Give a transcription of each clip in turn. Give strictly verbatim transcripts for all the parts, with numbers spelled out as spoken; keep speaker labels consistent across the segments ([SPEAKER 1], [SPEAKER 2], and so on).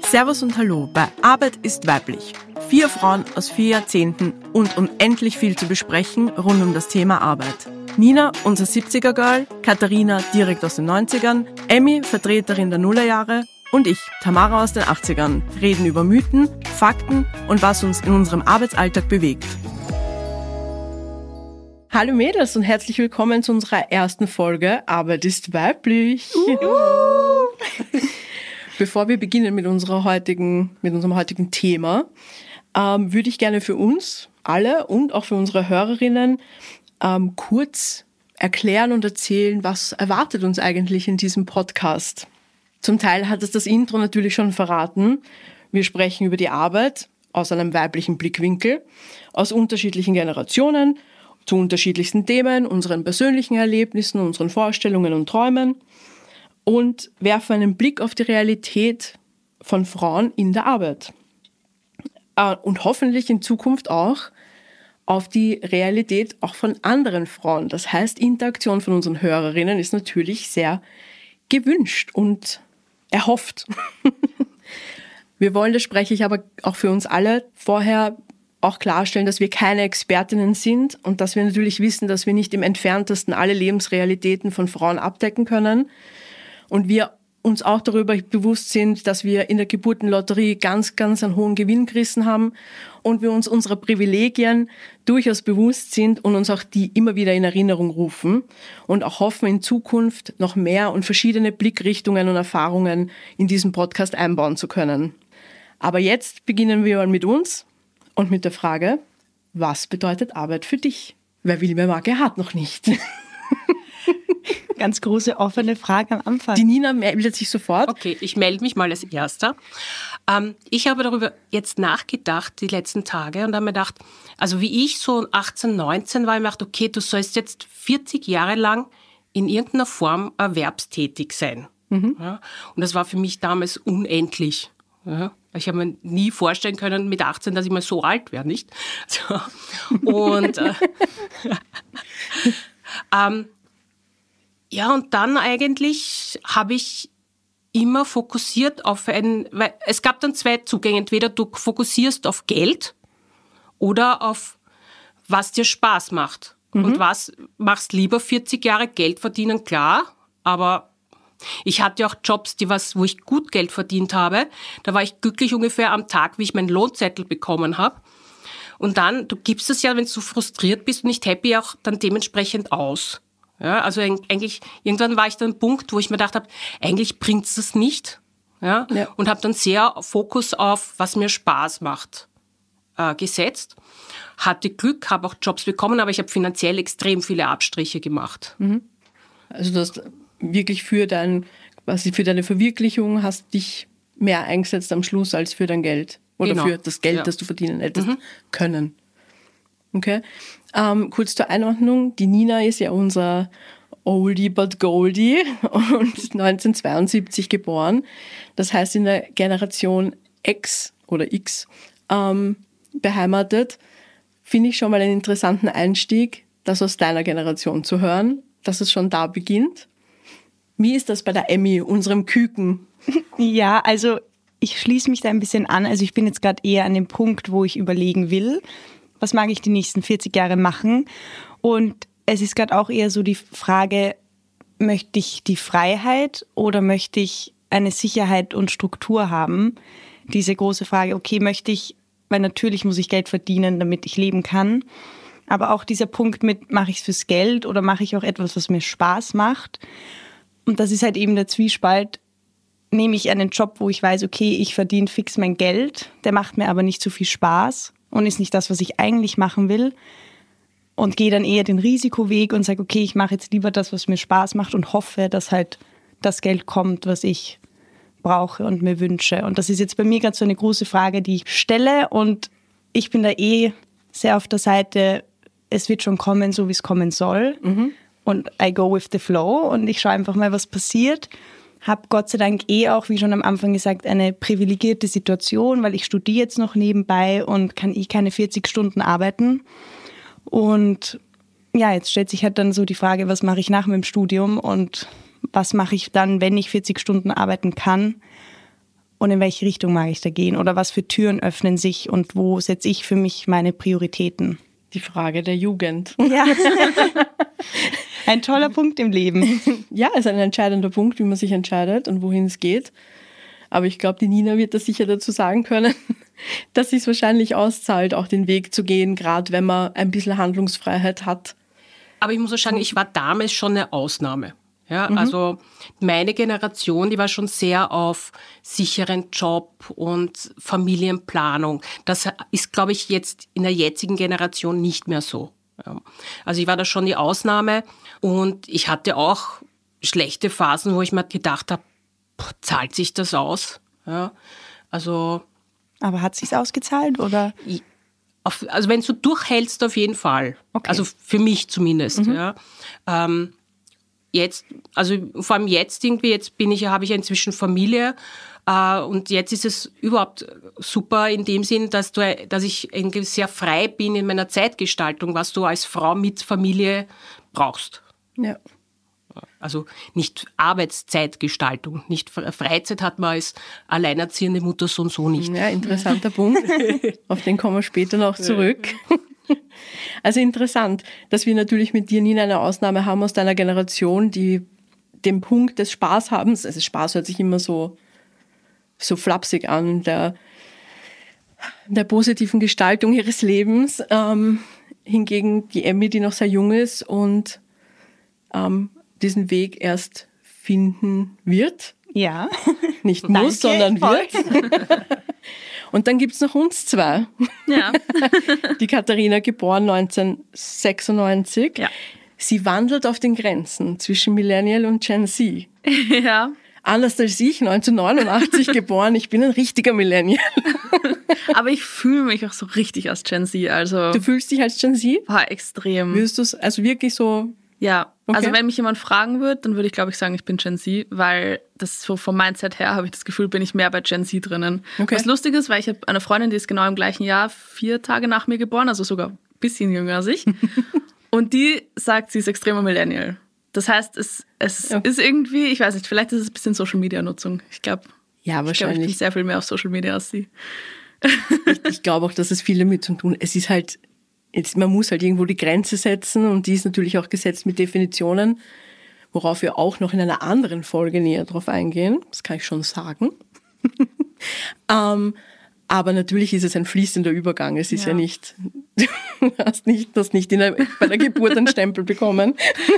[SPEAKER 1] Servus und Hallo bei Arbeit ist weiblich. Vier Frauen aus vier Jahrzehnten und unendlich viel zu besprechen rund um das Thema Arbeit. Nina, unser siebziger-Girl, Katharina, direkt aus den neunzigern, Emmy, Vertreterin der Nullerjahre und ich, Tamara aus den achtzigern, reden über Mythen, Fakten und was uns in unserem Arbeitsalltag bewegt. Hallo Mädels und herzlich willkommen zu unserer ersten Folge Arbeit ist weiblich. Uh. Bevor wir beginnen mit unserer heutigen, mit unserem heutigen Thema, ähm, würde ich gerne für uns alle und auch für unsere Hörerinnen ähm, kurz erklären und erzählen, was erwartet uns eigentlich in diesem Podcast. Zum Teil hat es das Intro natürlich schon verraten. Wir sprechen über die Arbeit aus einem weiblichen Blickwinkel, aus unterschiedlichen Generationen, zu unterschiedlichsten Themen, unseren persönlichen Erlebnissen, unseren Vorstellungen und Träumen und werfen einen Blick auf die Realität von Frauen in der Arbeit. Und hoffentlich in Zukunft auch auf die Realität auch von anderen Frauen. Das heißt, Interaktion von unseren Hörerinnen ist natürlich sehr gewünscht und erhofft. Wir wollen, das spreche ich aber auch für uns alle, vorher auch klarstellen, dass wir keine Expertinnen sind und dass wir natürlich wissen, dass wir nicht im Entferntesten alle Lebensrealitäten von Frauen abdecken können. Und wir uns auch darüber bewusst sind, dass wir in der Geburtenlotterie ganz, ganz einen hohen Gewinn gerissen haben und wir uns unserer Privilegien durchaus bewusst sind und uns auch die immer wieder in Erinnerung rufen und auch hoffen, in Zukunft noch mehr und verschiedene Blickrichtungen und Erfahrungen in diesem Podcast einbauen zu können. Aber jetzt beginnen wir mal mit uns und mit der Frage, was bedeutet Arbeit für dich? Wer will, wer mag, er hat noch nicht.
[SPEAKER 2] Ganz große offene Frage am Anfang.
[SPEAKER 1] Die Nina meldet sich sofort.
[SPEAKER 3] Okay, ich melde mich mal als Erster. Ähm, ich habe darüber jetzt nachgedacht, die letzten Tage, und habe mir gedacht, also wie ich so achtzehn, neunzehn war, ich mir gedacht, okay, du sollst jetzt vierzig Jahre lang in irgendeiner Form erwerbstätig sein. Mhm. Ja, und das war für mich damals unendlich. Ja, ich habe mir nie vorstellen können mit achtzehn, dass ich mal so alt werde, nicht? So. Und äh, ähm, ja, und dann eigentlich habe ich immer fokussiert auf ein, weil es gab dann zwei Zugänge. Entweder du fokussierst auf Geld oder auf was dir Spaß macht. Mhm. Und was machst lieber vierzig Jahre Geld verdienen, klar, aber ich hatte auch Jobs, die was, wo ich gut Geld verdient habe. Da war ich glücklich ungefähr am Tag, wie ich meinen Lohnzettel bekommen habe. Und dann, du gibst es ja, wenn du frustriert bist und nicht happy, auch dann dementsprechend aus. Ja, also eigentlich, irgendwann war ich dann ein Punkt, wo ich mir gedacht habe, eigentlich bringt's das nicht. Ja, ja. Und habe dann sehr Fokus auf, was mir Spaß macht, äh, gesetzt. Hatte Glück, habe auch Jobs bekommen, aber ich habe finanziell extrem viele Abstriche gemacht.
[SPEAKER 1] Mhm. Also du hast wirklich für dein, quasi für deine Verwirklichung hast dich mehr eingesetzt am Schluss als für dein Geld. Oder genau. Für das Geld, ja. Das du verdienen hättest mhm. können. Okay. Ähm, kurz zur Einordnung. Die Nina ist ja unser Oldie but Goldie und neunzehnhundertzweiundsiebzig geboren. Das heißt in der Generation X oder X ähm, beheimatet. Finde ich schon mal einen interessanten Einstieg, das aus deiner Generation zu hören, dass es schon da beginnt. Wie ist das bei der Emmy, unserem Küken?
[SPEAKER 2] Ja, also ich schließe mich da ein bisschen an. Also ich bin jetzt gerade eher an dem Punkt, wo ich überlegen will, was mag ich die nächsten vierzig Jahre machen? Und es ist gerade auch eher so die Frage, möchte ich die Freiheit oder möchte ich eine Sicherheit und Struktur haben? Diese große Frage, okay, möchte ich, weil natürlich muss ich Geld verdienen, damit ich leben kann. Aber auch dieser Punkt mit, mache ich es fürs Geld oder mache ich auch etwas, was mir Spaß macht? Und das ist halt eben der Zwiespalt. Nehme ich einen Job, wo ich weiß, okay, ich verdiene fix mein Geld, der macht mir aber nicht so viel Spaß und ist nicht das, was ich eigentlich machen will, und gehe dann eher den Risikoweg und sage, okay, ich mache jetzt lieber das, was mir Spaß macht und hoffe, dass halt das Geld kommt, was ich brauche und mir wünsche. Und das ist jetzt bei mir gerade so eine große Frage, die ich stelle, und ich bin da eh sehr auf der Seite, es wird schon kommen, so wie es kommen soll. Mhm. Und I go with the flow und ich schaue einfach mal, was passiert. Habe Gott sei Dank eh auch, wie schon am Anfang gesagt, eine privilegierte Situation, weil ich studiere jetzt noch nebenbei und kann eh keine vierzig Stunden arbeiten. Und ja, jetzt stellt sich halt dann so die Frage, was mache ich nach meinem Studium und was mache ich dann, wenn ich vierzig Stunden arbeiten kann? und in welche Richtung mag ich da gehen oder was für Türen öffnen sich und wo setze ich für mich meine Prioritäten.
[SPEAKER 1] Die Frage der Jugend.
[SPEAKER 2] Ja. Ein toller Punkt im Leben.
[SPEAKER 1] Ja, ist ein entscheidender Punkt, wie man sich entscheidet und wohin es geht. Aber ich glaube, die Nina wird das sicher dazu sagen können, dass es sich wahrscheinlich auszahlt, auch den Weg zu gehen, gerade wenn man ein bisschen Handlungsfreiheit hat.
[SPEAKER 3] Aber ich muss auch sagen, ich war damals schon eine Ausnahme. Ja, mhm. Also meine Generation, die war schon sehr auf sicheren Job und Familienplanung. Das ist, glaube ich, jetzt in der jetzigen Generation nicht mehr so. Ja. Also ich war da schon die Ausnahme und ich hatte auch schlechte Phasen, wo ich mir gedacht habe, zahlt sich das aus? Ja, also.
[SPEAKER 2] Aber hat es sich ausgezahlt oder?
[SPEAKER 3] Auf, also wenn du durchhältst, auf jeden Fall.
[SPEAKER 2] Okay.
[SPEAKER 3] Also für mich zumindest. Mhm. Ja. Ähm, jetzt, also vor allem jetzt irgendwie, jetzt bin ich, habe ich ja inzwischen Familie äh, und jetzt ist es überhaupt super in dem Sinn, dass du, dass ich irgendwie sehr frei bin in meiner Zeitgestaltung, was du als Frau mit Familie brauchst.
[SPEAKER 1] Ja.
[SPEAKER 3] Also nicht Arbeitszeitgestaltung, nicht Freizeit hat man als alleinerziehende Mutter so und so nicht.
[SPEAKER 1] Ja, interessanter Punkt. Auf den kommen wir später noch zurück. Also interessant, dass wir natürlich mit dir, Nina, eine Ausnahme haben aus deiner Generation, die den Punkt des Spaßhabens, also Spaß hört sich immer so, so flapsig an, der, der positiven Gestaltung ihres Lebens. Ähm, hingegen die Emmy, die noch sehr jung ist und ähm, diesen Weg erst finden wird.
[SPEAKER 2] Ja.
[SPEAKER 1] Nicht muss, sondern wird. Und dann gibt's noch uns zwei.
[SPEAKER 4] Ja.
[SPEAKER 1] Die Katharina, geboren neunzehnhundertsechsundneunzig.
[SPEAKER 4] Ja.
[SPEAKER 1] Sie wandelt auf den Grenzen zwischen Millennial und Gen Z.
[SPEAKER 4] Ja.
[SPEAKER 1] Anders als ich, neunzehnhundertneunundachtzig geboren. Ich bin ein richtiger Millennial.
[SPEAKER 4] Aber ich fühle mich auch so richtig als Gen Z. Also
[SPEAKER 1] Du fühlst dich als Gen Z?
[SPEAKER 4] war extrem.
[SPEAKER 1] Würdest du es also wirklich so...
[SPEAKER 4] Ja,
[SPEAKER 1] Okay.
[SPEAKER 4] also wenn mich jemand fragen würde, dann würde ich, glaube ich, sagen, ich bin Gen Z, weil das so vom Mindset her habe ich das Gefühl, bin ich mehr bei Gen Z drinnen.
[SPEAKER 1] Okay.
[SPEAKER 4] Was lustig ist, weil ich habe eine Freundin, die ist genau im gleichen Jahr, vier Tage nach mir geboren, also sogar ein bisschen jünger als ich. Und die sagt, sie ist extremer Millennial. Das heißt, es, es
[SPEAKER 1] Ja.
[SPEAKER 4] ist irgendwie, ich weiß nicht, vielleicht ist es ein bisschen Social-Media-Nutzung. Ich glaube,
[SPEAKER 1] Ja,
[SPEAKER 4] ich, glaub, ich
[SPEAKER 1] wahrscheinlich.
[SPEAKER 4] bin sehr viel mehr auf Social Media als sie.
[SPEAKER 1] Ich, ich glaube auch, dass es viel damit zu tun. Es ist halt, jetzt, man muss halt irgendwo die Grenze setzen und die ist natürlich auch gesetzt mit Definitionen, worauf wir auch noch in einer anderen Folge näher drauf eingehen. Das kann ich schon sagen. ähm, aber natürlich ist es ein fließender Übergang. Es ist ja,
[SPEAKER 4] Ja.
[SPEAKER 1] nicht, du hast nicht, das nicht in der, bei der Geburt einen Stempel bekommen.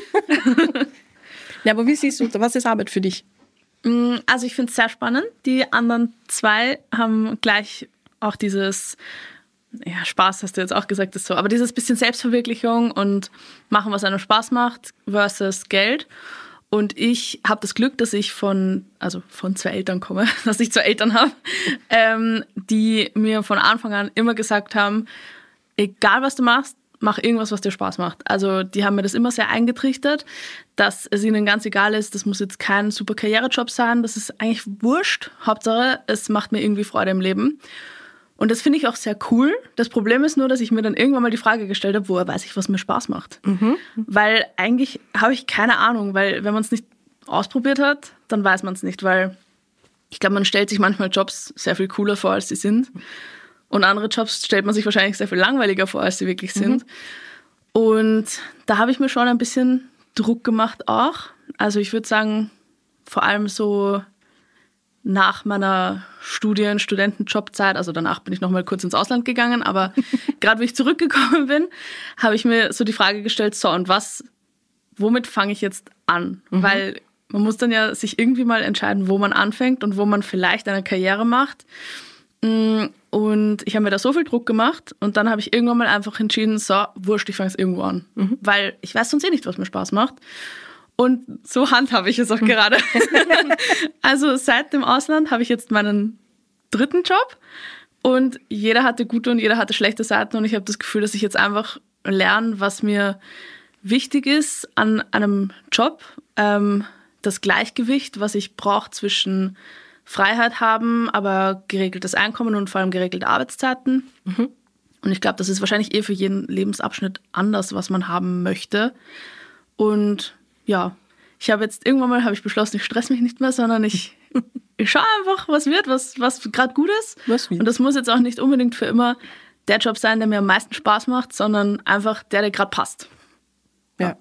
[SPEAKER 1] Ja, aber wie siehst du, was ist Arbeit für dich?
[SPEAKER 4] Also ich finde es sehr spannend. Die anderen zwei haben gleich auch dieses, ja, Spaß hast du jetzt auch gesagt, ist so, aber dieses bisschen Selbstverwirklichung und machen, was einem Spaß macht versus Geld. Und ich habe das Glück, dass ich von, also von zwei Eltern komme, dass ich zwei Eltern habe, ähm, die mir von Anfang an immer gesagt haben, egal was du machst, mach irgendwas, was dir Spaß macht. Also die haben mir das immer sehr eingetrichtert, dass es ihnen ganz egal ist, das muss jetzt kein super Karrierejob sein, das ist eigentlich wurscht. Hauptsache, es macht mir irgendwie Freude im Leben. Und das finde ich auch sehr cool. Das Problem ist nur, dass ich mir dann irgendwann mal die Frage gestellt habe, woher weiß ich, was mir Spaß macht?
[SPEAKER 1] Mhm.
[SPEAKER 4] Weil eigentlich habe ich keine Ahnung, weil wenn man es nicht ausprobiert hat, dann weiß man es nicht, weil ich glaube, man stellt sich manchmal Jobs sehr viel cooler vor, als sie sind. Und andere Jobs stellt man sich wahrscheinlich sehr viel langweiliger vor, als sie wirklich sind. Mhm. Und da habe ich mir schon ein bisschen Druck gemacht auch. Also ich würde sagen, vor allem so nach meiner Studien-, Studentenjobzeit, also danach bin ich noch mal kurz ins Ausland gegangen, aber gerade wie ich zurückgekommen bin, habe ich mir so die Frage gestellt, so und was, womit fange ich jetzt an? Mhm. Weil man muss dann ja sich irgendwie mal entscheiden, wo man anfängt und wo man vielleicht eine Karriere macht. Und ich habe mir da so viel Druck gemacht und dann habe ich irgendwann mal einfach entschieden, so, wurscht, ich fange es irgendwo an. Mhm. Weil ich weiß sonst eh nicht, was mir Spaß macht. Und so handhabe ich es auch gerade. Also seit dem Ausland habe ich jetzt meinen dritten Job und jeder hatte gute und jeder hatte schlechte Seiten und ich habe das Gefühl, dass ich jetzt einfach lerne, was mir wichtig ist an einem Job. Ähm, das Gleichgewicht, was ich brauche zwischen Freiheit haben, aber geregeltes Einkommen und vor allem geregelte Arbeitszeiten. Mhm. Und ich glaube, das ist wahrscheinlich eh für jeden Lebensabschnitt anders, was man haben möchte. Und ja, ich habe jetzt irgendwann mal habe ich beschlossen, ich stress mich nicht mehr, sondern ich ich schaue einfach, was wird, was, was gerade gut ist.
[SPEAKER 1] Was wird.
[SPEAKER 4] Und das muss jetzt auch nicht unbedingt für immer der Job sein, der mir am meisten Spaß macht, sondern einfach der, der gerade passt.
[SPEAKER 1] Ja.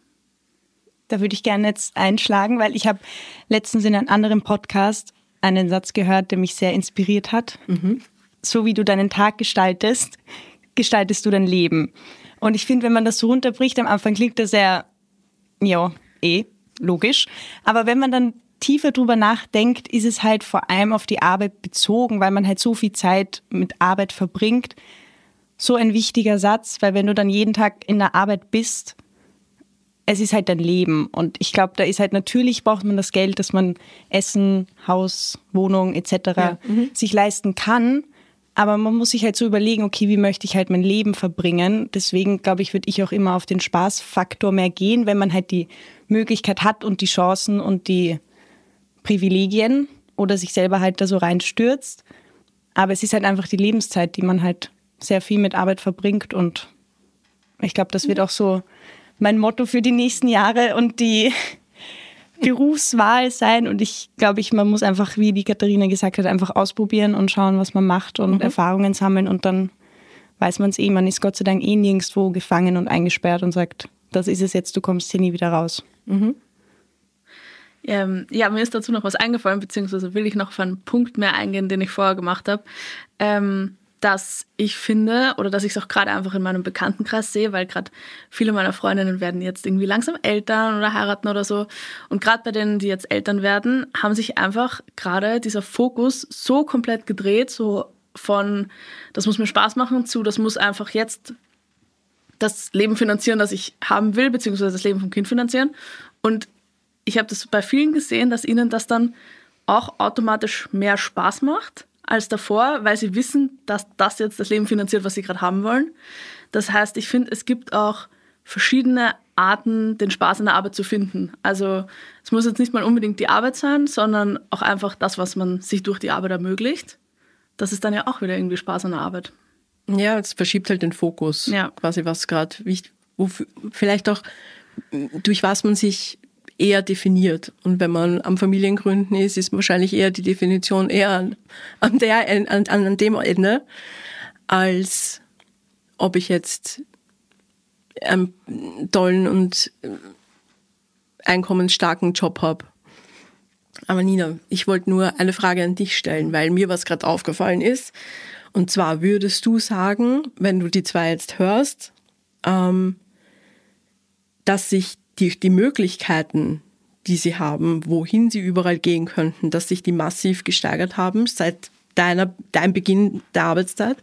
[SPEAKER 2] Da würde ich gerne jetzt einschlagen, weil ich habe letztens in einem anderen Podcast einen Satz gehört, der mich sehr inspiriert hat. Mhm. So wie du deinen Tag gestaltest, gestaltest du dein Leben. Und ich finde, wenn man das so runterbricht, am Anfang klingt das sehr, ja, eh, logisch. Aber wenn man dann tiefer drüber nachdenkt, ist es halt vor allem auf die Arbeit bezogen, weil man halt so viel Zeit mit Arbeit verbringt. So ein wichtiger Satz, weil wenn du dann jeden Tag in der Arbeit bist, es ist halt dein Leben. Und ich glaube, da ist halt natürlich, braucht man das Geld, dass man Essen, Haus, Wohnung et cetera Ja, mhm. sich leisten kann. Aber man muss sich halt so überlegen, okay, wie möchte ich halt mein Leben verbringen? Deswegen, glaube ich, würde ich auch immer auf den Spaßfaktor mehr gehen, wenn man halt die Möglichkeit hat und die Chancen und die Privilegien oder sich selber halt da so reinstürzt. Aber es ist halt einfach die Lebenszeit, die man halt sehr viel mit Arbeit verbringt. Und ich glaube, das wird auch so mein Motto für die nächsten Jahre und die Berufswahl sein. Und ich glaube, ich, man muss einfach, wie die Katharina gesagt hat, einfach ausprobieren und schauen, was man macht und mhm. Erfahrungen sammeln. Und dann weiß man es eh. Man ist Gott sei Dank eh nirgendwo gefangen und eingesperrt und sagt, das ist es jetzt, du kommst hier nie wieder raus.
[SPEAKER 4] Mhm. Ähm, ja, mir ist dazu noch was eingefallen, beziehungsweise will ich noch auf einen Punkt mehr eingehen, den ich vorher gemacht habe. Ähm, dass ich finde, oder dass ich es auch gerade einfach in meinem Bekanntenkreis sehe, weil gerade viele meiner Freundinnen werden jetzt irgendwie langsam Eltern oder heiraten oder so. Und gerade bei denen, die jetzt Eltern werden, haben sich einfach gerade dieser Fokus so komplett gedreht, so von, das muss mir Spaß machen, zu, das muss einfach jetzt das Leben finanzieren, das ich haben will, beziehungsweise das Leben vom Kind finanzieren. Und ich habe das bei vielen gesehen, dass ihnen das dann auch automatisch mehr Spaß macht als davor, weil sie wissen, dass das jetzt das Leben finanziert, was sie gerade haben wollen. Das heißt, ich finde, es gibt auch verschiedene Arten, den Spaß in der Arbeit zu finden. Also es muss jetzt nicht mal unbedingt die Arbeit sein, sondern auch einfach das, was man sich durch die Arbeit ermöglicht. Das ist dann ja auch wieder irgendwie Spaß an der Arbeit.
[SPEAKER 1] Ja, es verschiebt halt den Fokus,
[SPEAKER 4] ja.
[SPEAKER 1] quasi was gerade wichtig, vielleicht auch durch was man sich eher definiert. Und wenn man am Familiengründen ist, ist wahrscheinlich eher die Definition eher an, an, der, an, an dem Ende, als ob ich jetzt einen tollen und einkommensstarken Job habe. Aber Nina, ich wollte nur eine Frage an dich stellen, weil mir was gerade aufgefallen ist. Und zwar würdest du sagen, wenn du die zwei jetzt hörst, ähm, dass sich Die, die Möglichkeiten, die sie haben, wohin sie überall gehen könnten, dass sich die massiv gesteigert haben seit deiner, deinem Beginn der Arbeitszeit?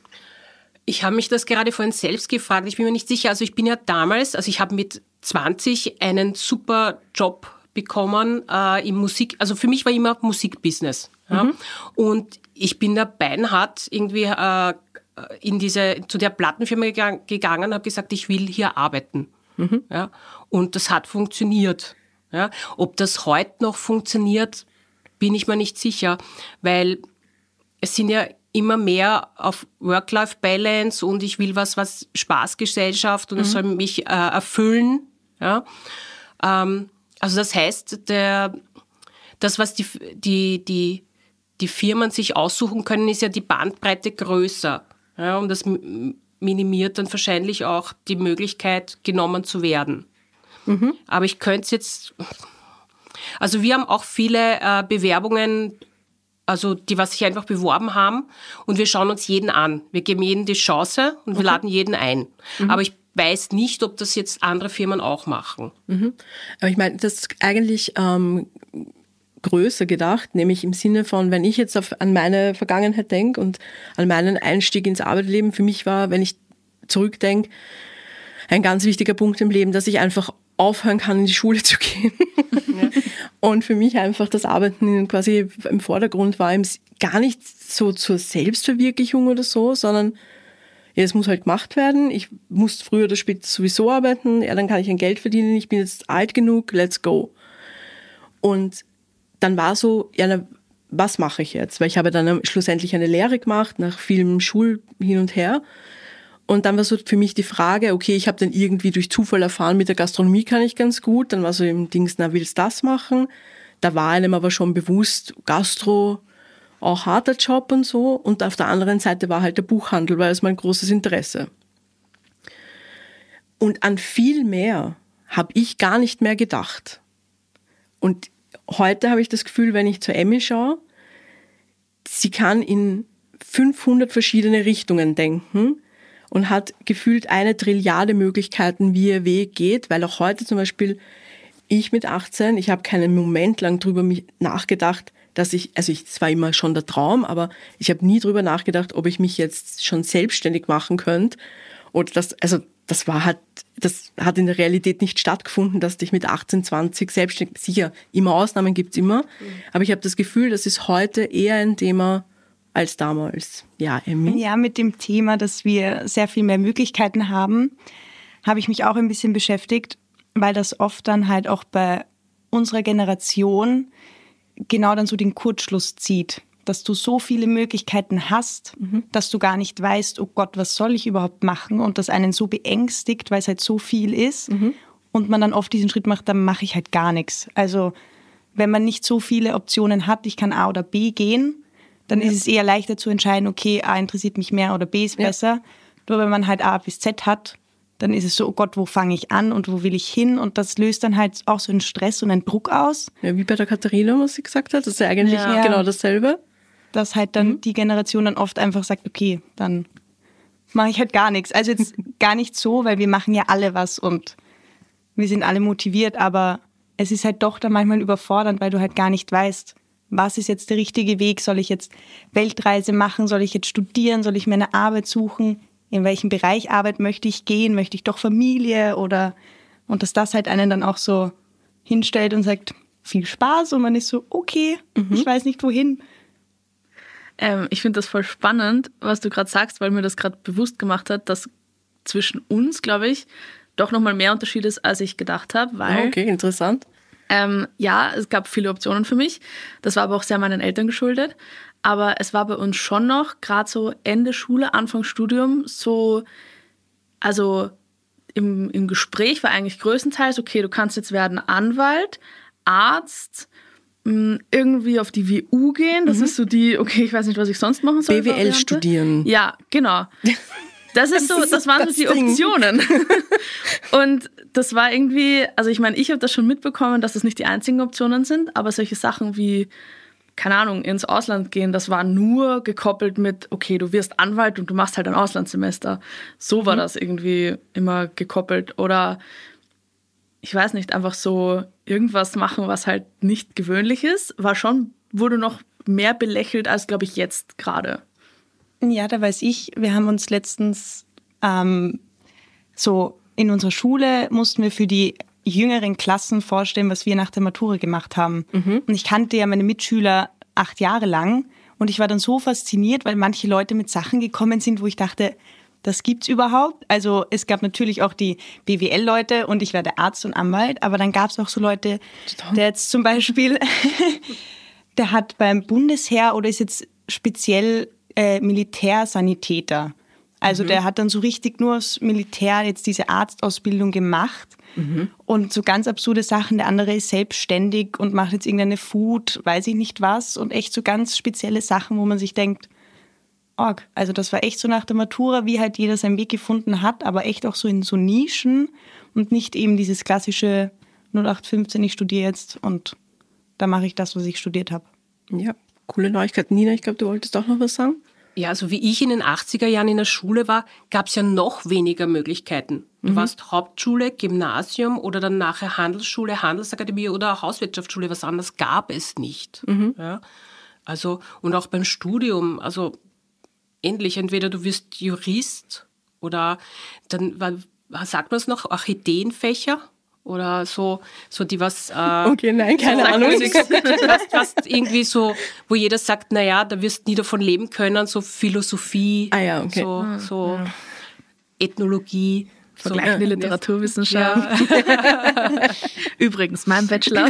[SPEAKER 3] Ich habe mich das gerade vorhin selbst gefragt. Ich bin mir nicht sicher. Also ich bin ja damals, also ich habe mit zwanzig einen super Job bekommen äh, im Musik. Also für mich war immer Musikbusiness. Ja? Mhm. Und ich bin da beinhart irgendwie äh, in diese, zu der Plattenfirma gegangen und habe gesagt, ich will hier arbeiten. Mhm. Ja, und das hat funktioniert. Ja, ob das heute noch funktioniert, bin ich mir nicht sicher, weil es sind ja immer mehr auf Work-Life-Balance und ich will was, was Spaßgesellschaft und es mhm. soll mich äh, erfüllen. Ja, ähm, also das heißt, der, das, was die, die, die, die Firmen sich aussuchen können, ist ja die Bandbreite größer. Ja, und das minimiert dann wahrscheinlich auch die Möglichkeit, genommen zu werden. Mhm. Aber ich könnte es jetzt... Also wir haben auch viele äh, Bewerbungen, also die, was sich einfach beworben haben und wir schauen uns jeden an. Wir geben jedem die Chance und wir okay. laden jeden ein. Mhm. Aber ich weiß nicht, ob das jetzt andere Firmen auch machen.
[SPEAKER 1] Mhm. Aber ich meine, das ist eigentlich... Ähm größer gedacht, nämlich im Sinne von, wenn ich jetzt auf, an meine Vergangenheit denke und an meinen Einstieg ins Arbeitsleben, für mich war, wenn ich zurückdenke, ein ganz wichtiger Punkt im Leben, dass ich einfach aufhören kann, in die Schule zu gehen. Ja. Und für mich einfach das Arbeiten quasi im Vordergrund war, gar nicht so zur Selbstverwirklichung oder so, sondern ja, es muss halt gemacht werden. Ich muss früher oder später sowieso arbeiten, ja, dann kann ich ein Geld verdienen, ich bin jetzt alt genug, let's go. Und dann war so, ja, na, was mache ich jetzt? Weil ich habe dann schlussendlich eine Lehre gemacht, nach vielem Schul hin und her. Und dann war so für mich die Frage, okay, ich habe dann irgendwie durch Zufall erfahren, mit der Gastronomie kann ich ganz gut. Dann war so im Dings, na, willst du das machen? da war einem aber schon bewusst, Gastro, auch harter Job und so. Und auf der anderen Seite war halt der Buchhandel, weil das mein großes Interesse. Und an viel mehr habe ich gar nicht mehr gedacht. Und heute habe ich das Gefühl, wenn ich zur Emmy schaue, sie kann in fünfhundert verschiedene Richtungen denken und hat gefühlt eine Trilliarde Möglichkeiten, wie ihr Weg geht, weil auch heute zum Beispiel ich mit achtzehn, ich habe keinen Moment lang drüber nachgedacht, dass ich, also ich, das war immer schon der Traum, aber ich habe nie drüber nachgedacht, ob ich mich jetzt schon selbstständig machen könnte. Oder das, also das war halt, das hat in der Realität nicht stattgefunden, dass ich mit achtzehn, zwanzig selbstständig, sicher, immer Ausnahmen gibt's immer, mhm. aber ich habe das Gefühl, das ist heute eher ein Thema als damals. Ja, Emmy?
[SPEAKER 2] Ja, mit dem Thema, dass wir sehr viel mehr Möglichkeiten haben, habe ich mich auch ein bisschen beschäftigt, weil das oft dann halt auch bei unserer Generation genau dann so den Kurzschluss zieht, dass du so viele Möglichkeiten hast, mhm. dass du gar nicht weißt, oh Gott, was soll ich überhaupt machen, und das einen so beängstigt, weil es halt so viel ist, mhm. und man dann oft diesen Schritt macht, dann mache ich halt gar nichts. Also wenn man nicht so viele Optionen hat, ich kann A oder B gehen, dann ja. ist es eher leichter zu entscheiden, okay, A interessiert mich mehr oder B ist ja. besser. Nur wenn man halt A bis Z hat, dann ist es so, oh Gott, wo fange ich an und wo will ich hin? Und das löst dann halt auch so einen Stress und einen Druck aus.
[SPEAKER 1] Ja, wie bei der Katharina, was sie gesagt hat, das ist ja eigentlich ja. genau dasselbe.
[SPEAKER 2] Dass halt dann mhm. die Generation dann oft einfach sagt, okay, dann mache ich halt gar nichts. Also jetzt gar nicht so, weil wir machen ja alle was und wir sind alle motiviert, aber es ist halt doch dann manchmal überfordernd, weil du halt gar nicht weißt, was ist jetzt der richtige Weg? Soll ich jetzt Weltreise machen? Soll ich jetzt studieren? Soll ich mir eine Arbeit suchen? In welchem Bereich Arbeit möchte ich gehen? Möchte ich doch Familie? Oder, und dass das halt einen dann auch so hinstellt und sagt, viel Spaß, und man ist so, okay, mhm. ich weiß nicht wohin.
[SPEAKER 4] Ähm, ich finde das voll spannend, was du gerade sagst, weil mir das gerade bewusst gemacht hat, dass zwischen uns, glaube ich, doch nochmal mehr Unterschied ist, als ich gedacht habe. Weil,
[SPEAKER 1] okay, interessant.
[SPEAKER 4] Ähm, ja, es gab viele Optionen für mich. Das war aber auch sehr meinen Eltern geschuldet. Aber es war bei uns schon noch, gerade so Ende Schule, Anfang Studium, so, also im, im Gespräch war eigentlich größtenteils, okay, du kannst jetzt werden Anwalt, Arzt, mh, irgendwie auf die W U gehen. Das mhm. ist so die, okay, ich weiß nicht, was ich sonst machen soll.
[SPEAKER 1] B W L Variante. Studieren.
[SPEAKER 4] Ja, genau. Das ist so, das waren so die Optionen. Und das war irgendwie, also ich meine, ich habe das schon mitbekommen, dass das nicht die einzigen Optionen sind, aber solche Sachen wie, keine Ahnung, ins Ausland gehen, das war nur gekoppelt mit, okay, du wirst Anwalt und du machst halt ein Auslandssemester. So war mhm. das irgendwie immer gekoppelt. Oder ich weiß nicht, einfach so irgendwas machen, was halt nicht gewöhnlich ist, war schon, wurde noch mehr belächelt als, glaube ich, jetzt gerade.
[SPEAKER 2] Ja, da weiß ich, wir haben uns letztens ähm, so in unserer Schule mussten wir für die jüngeren Klassen vorstellen, was wir nach der Matura gemacht haben. Mhm. Und ich kannte ja meine Mitschüler acht Jahre lang und ich war dann so fasziniert, weil manche Leute mit Sachen gekommen sind, wo ich dachte, das gibt's überhaupt? Also es gab natürlich auch die B W L-Leute und ich war der Arzt und Anwalt, aber dann gab's auch so Leute, der jetzt zum Beispiel, der hat beim Bundesheer oder ist jetzt speziell äh, Militärsanitäter. Also mhm. der hat dann so richtig nur das Militär jetzt diese Arztausbildung gemacht. Mhm. Und so ganz absurde Sachen. Der andere ist selbstständig und macht jetzt irgendeine Food, weiß ich nicht was. Und echt so ganz spezielle Sachen, wo man sich denkt, org. Also das war echt so nach der Matura, wie halt jeder seinen Weg gefunden hat, aber echt auch so in so Nischen und nicht eben dieses klassische null acht fünfzehn, ich studiere jetzt und da mache ich das, was ich studiert habe.
[SPEAKER 1] Ja, coole Neuigkeit. Nina, ich glaube, du wolltest auch noch was sagen?
[SPEAKER 3] Ja, also wie ich in den achtziger Jahren in der Schule war, gab es ja noch weniger Möglichkeiten. Du mhm. warst Hauptschule, Gymnasium oder dann nachher Handelsschule, Handelsakademie oder Hauswirtschaftsschule. Was anderes gab es nicht. Mhm. Ja, also, und auch beim Studium, also ähnlich, entweder du wirst Jurist oder dann, sagt man es noch, Orchideenfächer? Oder so, so die was... Äh,
[SPEAKER 1] okay, nein, keine
[SPEAKER 3] so
[SPEAKER 1] Ahnung.
[SPEAKER 3] Fast, fast irgendwie so, wo jeder sagt, naja, da wirst du nie davon leben können, so Philosophie,
[SPEAKER 1] ah, ja, okay.
[SPEAKER 3] so, so ja. Ethnologie.
[SPEAKER 4] Vergleichende so, Literaturwissenschaft. Ja. Übrigens, mein Bachelor.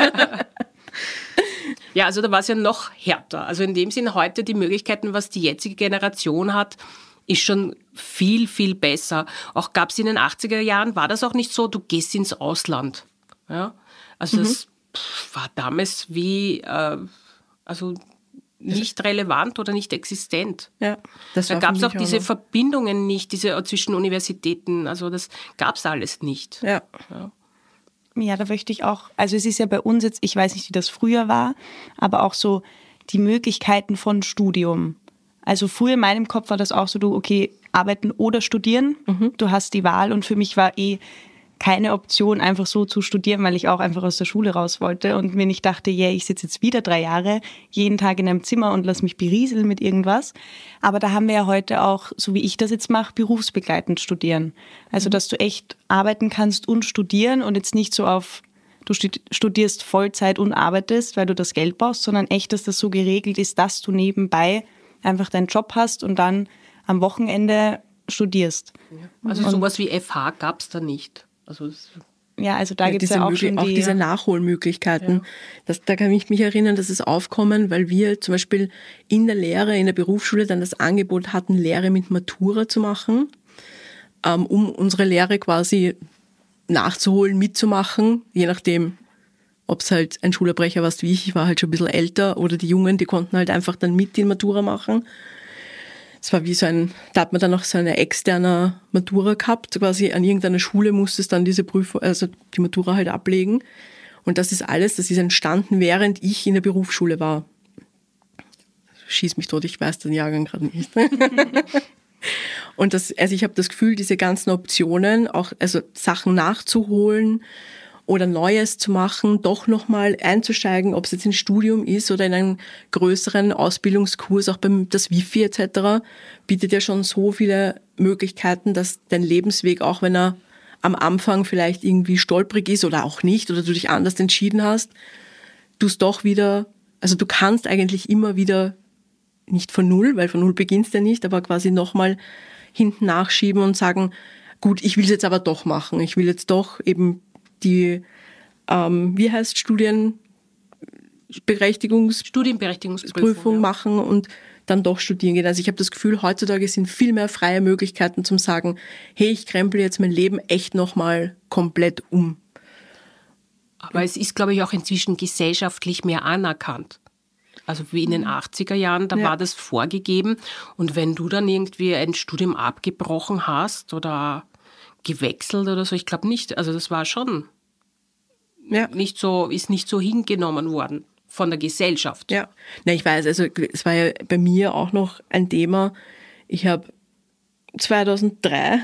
[SPEAKER 3] Ja, also da war es ja noch härter. Also in dem Sinn heute die Möglichkeiten, was die jetzige Generation hat, ist schon viel, viel besser. Auch gab es in den achtziger Jahren, war das auch nicht so, du gehst ins Ausland. Ja? Also mhm. das pff, war damals wie, äh, also nicht relevant oder nicht existent.
[SPEAKER 1] Ja, das
[SPEAKER 3] Da
[SPEAKER 1] war
[SPEAKER 3] gab es
[SPEAKER 1] für
[SPEAKER 3] auch
[SPEAKER 1] mich
[SPEAKER 3] diese
[SPEAKER 1] noch.
[SPEAKER 3] Verbindungen nicht, diese zwischen Universitäten, also das gab es alles nicht.
[SPEAKER 1] Ja.
[SPEAKER 3] Ja.
[SPEAKER 2] Ja, da möchte ich auch, also es ist ja bei uns jetzt, ich weiß nicht, wie das früher war, aber auch so die Möglichkeiten von Studium. Also früher in meinem Kopf war das auch so, du, okay, arbeiten oder studieren,
[SPEAKER 1] Mhm.
[SPEAKER 2] du hast die Wahl und für mich war eh keine Option, einfach so zu studieren, weil ich auch einfach aus der Schule raus wollte und mir nicht dachte, yeah, ich sitze jetzt wieder drei Jahre jeden Tag in einem Zimmer und lass mich berieseln mit irgendwas. Aber da haben wir ja heute auch, so wie ich das jetzt mache, berufsbegleitend studieren. Also, dass du echt arbeiten kannst und studieren und jetzt nicht so auf, du stu- studierst Vollzeit und arbeitest, weil du das Geld brauchst, sondern echt, dass das so geregelt ist, dass du nebenbei einfach deinen Job hast und dann am Wochenende studierst.
[SPEAKER 3] Also sowas wie F H gab es da nicht. Also es-
[SPEAKER 2] Ja, also da
[SPEAKER 1] Ja,
[SPEAKER 2] gibt es
[SPEAKER 1] diese
[SPEAKER 2] ja auch
[SPEAKER 1] Möglich-
[SPEAKER 2] schon
[SPEAKER 1] auch
[SPEAKER 2] die...
[SPEAKER 1] diese Nachholmöglichkeiten. Das, da kann ich mich erinnern, dass es aufkommen, weil wir zum Beispiel in der Lehre, in der Berufsschule dann das Angebot hatten, Lehre mit Matura zu machen, ähm, um unsere Lehre quasi nachzuholen, mitzumachen, je nachdem, ob es halt ein Schulabbrecher warst wie ich, ich war halt schon ein bisschen älter, oder die Jungen, die konnten halt einfach dann mit die Matura machen. Es war wie so ein, da hat man dann noch so eine externe Matura gehabt, quasi an irgendeiner Schule musste es dann diese Prüfung, also die Matura halt ablegen. Und das ist alles, das ist entstanden, während ich in der Berufsschule war. Schieß mich tot, ich weiß den Jahrgang gerade nicht. Und das, also ich habe das Gefühl, diese ganzen Optionen, auch also Sachen nachzuholen oder Neues zu machen, doch nochmal einzusteigen, ob es jetzt ein Studium ist oder in einen größeren Ausbildungskurs, auch beim das Wifi et cetera, bietet ja schon so viele Möglichkeiten, dass dein Lebensweg, auch wenn er am Anfang vielleicht irgendwie stolprig ist oder auch nicht, oder du dich anders entschieden hast, du es doch wieder, also du kannst eigentlich immer wieder, nicht von Null, weil von Null beginnst du ja nicht, aber quasi nochmal hinten nachschieben und sagen, gut, ich will es jetzt aber doch machen. Ich will jetzt doch eben die, ähm, wie heißt Studienberechtigungsprüfung
[SPEAKER 3] Studienberechtigungsprüfung. Ja.
[SPEAKER 1] machen und dann doch studieren gehen. Also ich habe das Gefühl, heutzutage sind viel mehr freie Möglichkeiten zum sagen, hey, ich krempel jetzt mein Leben echt nochmal komplett um.
[SPEAKER 3] Aber es ist, glaube ich, auch inzwischen gesellschaftlich mehr anerkannt. Also wie in den achtziger Jahren, da
[SPEAKER 1] Ja.
[SPEAKER 3] war das vorgegeben. Und wenn du dann irgendwie ein Studium abgebrochen hast oder gewechselt oder so, ich glaube nicht, also das war schon
[SPEAKER 1] Ja.
[SPEAKER 3] nicht so, ist nicht so hingenommen worden von der Gesellschaft.
[SPEAKER 1] Ja, na, ich weiß, also es war ja bei mir auch noch ein Thema. Ich habe zweitausenddrei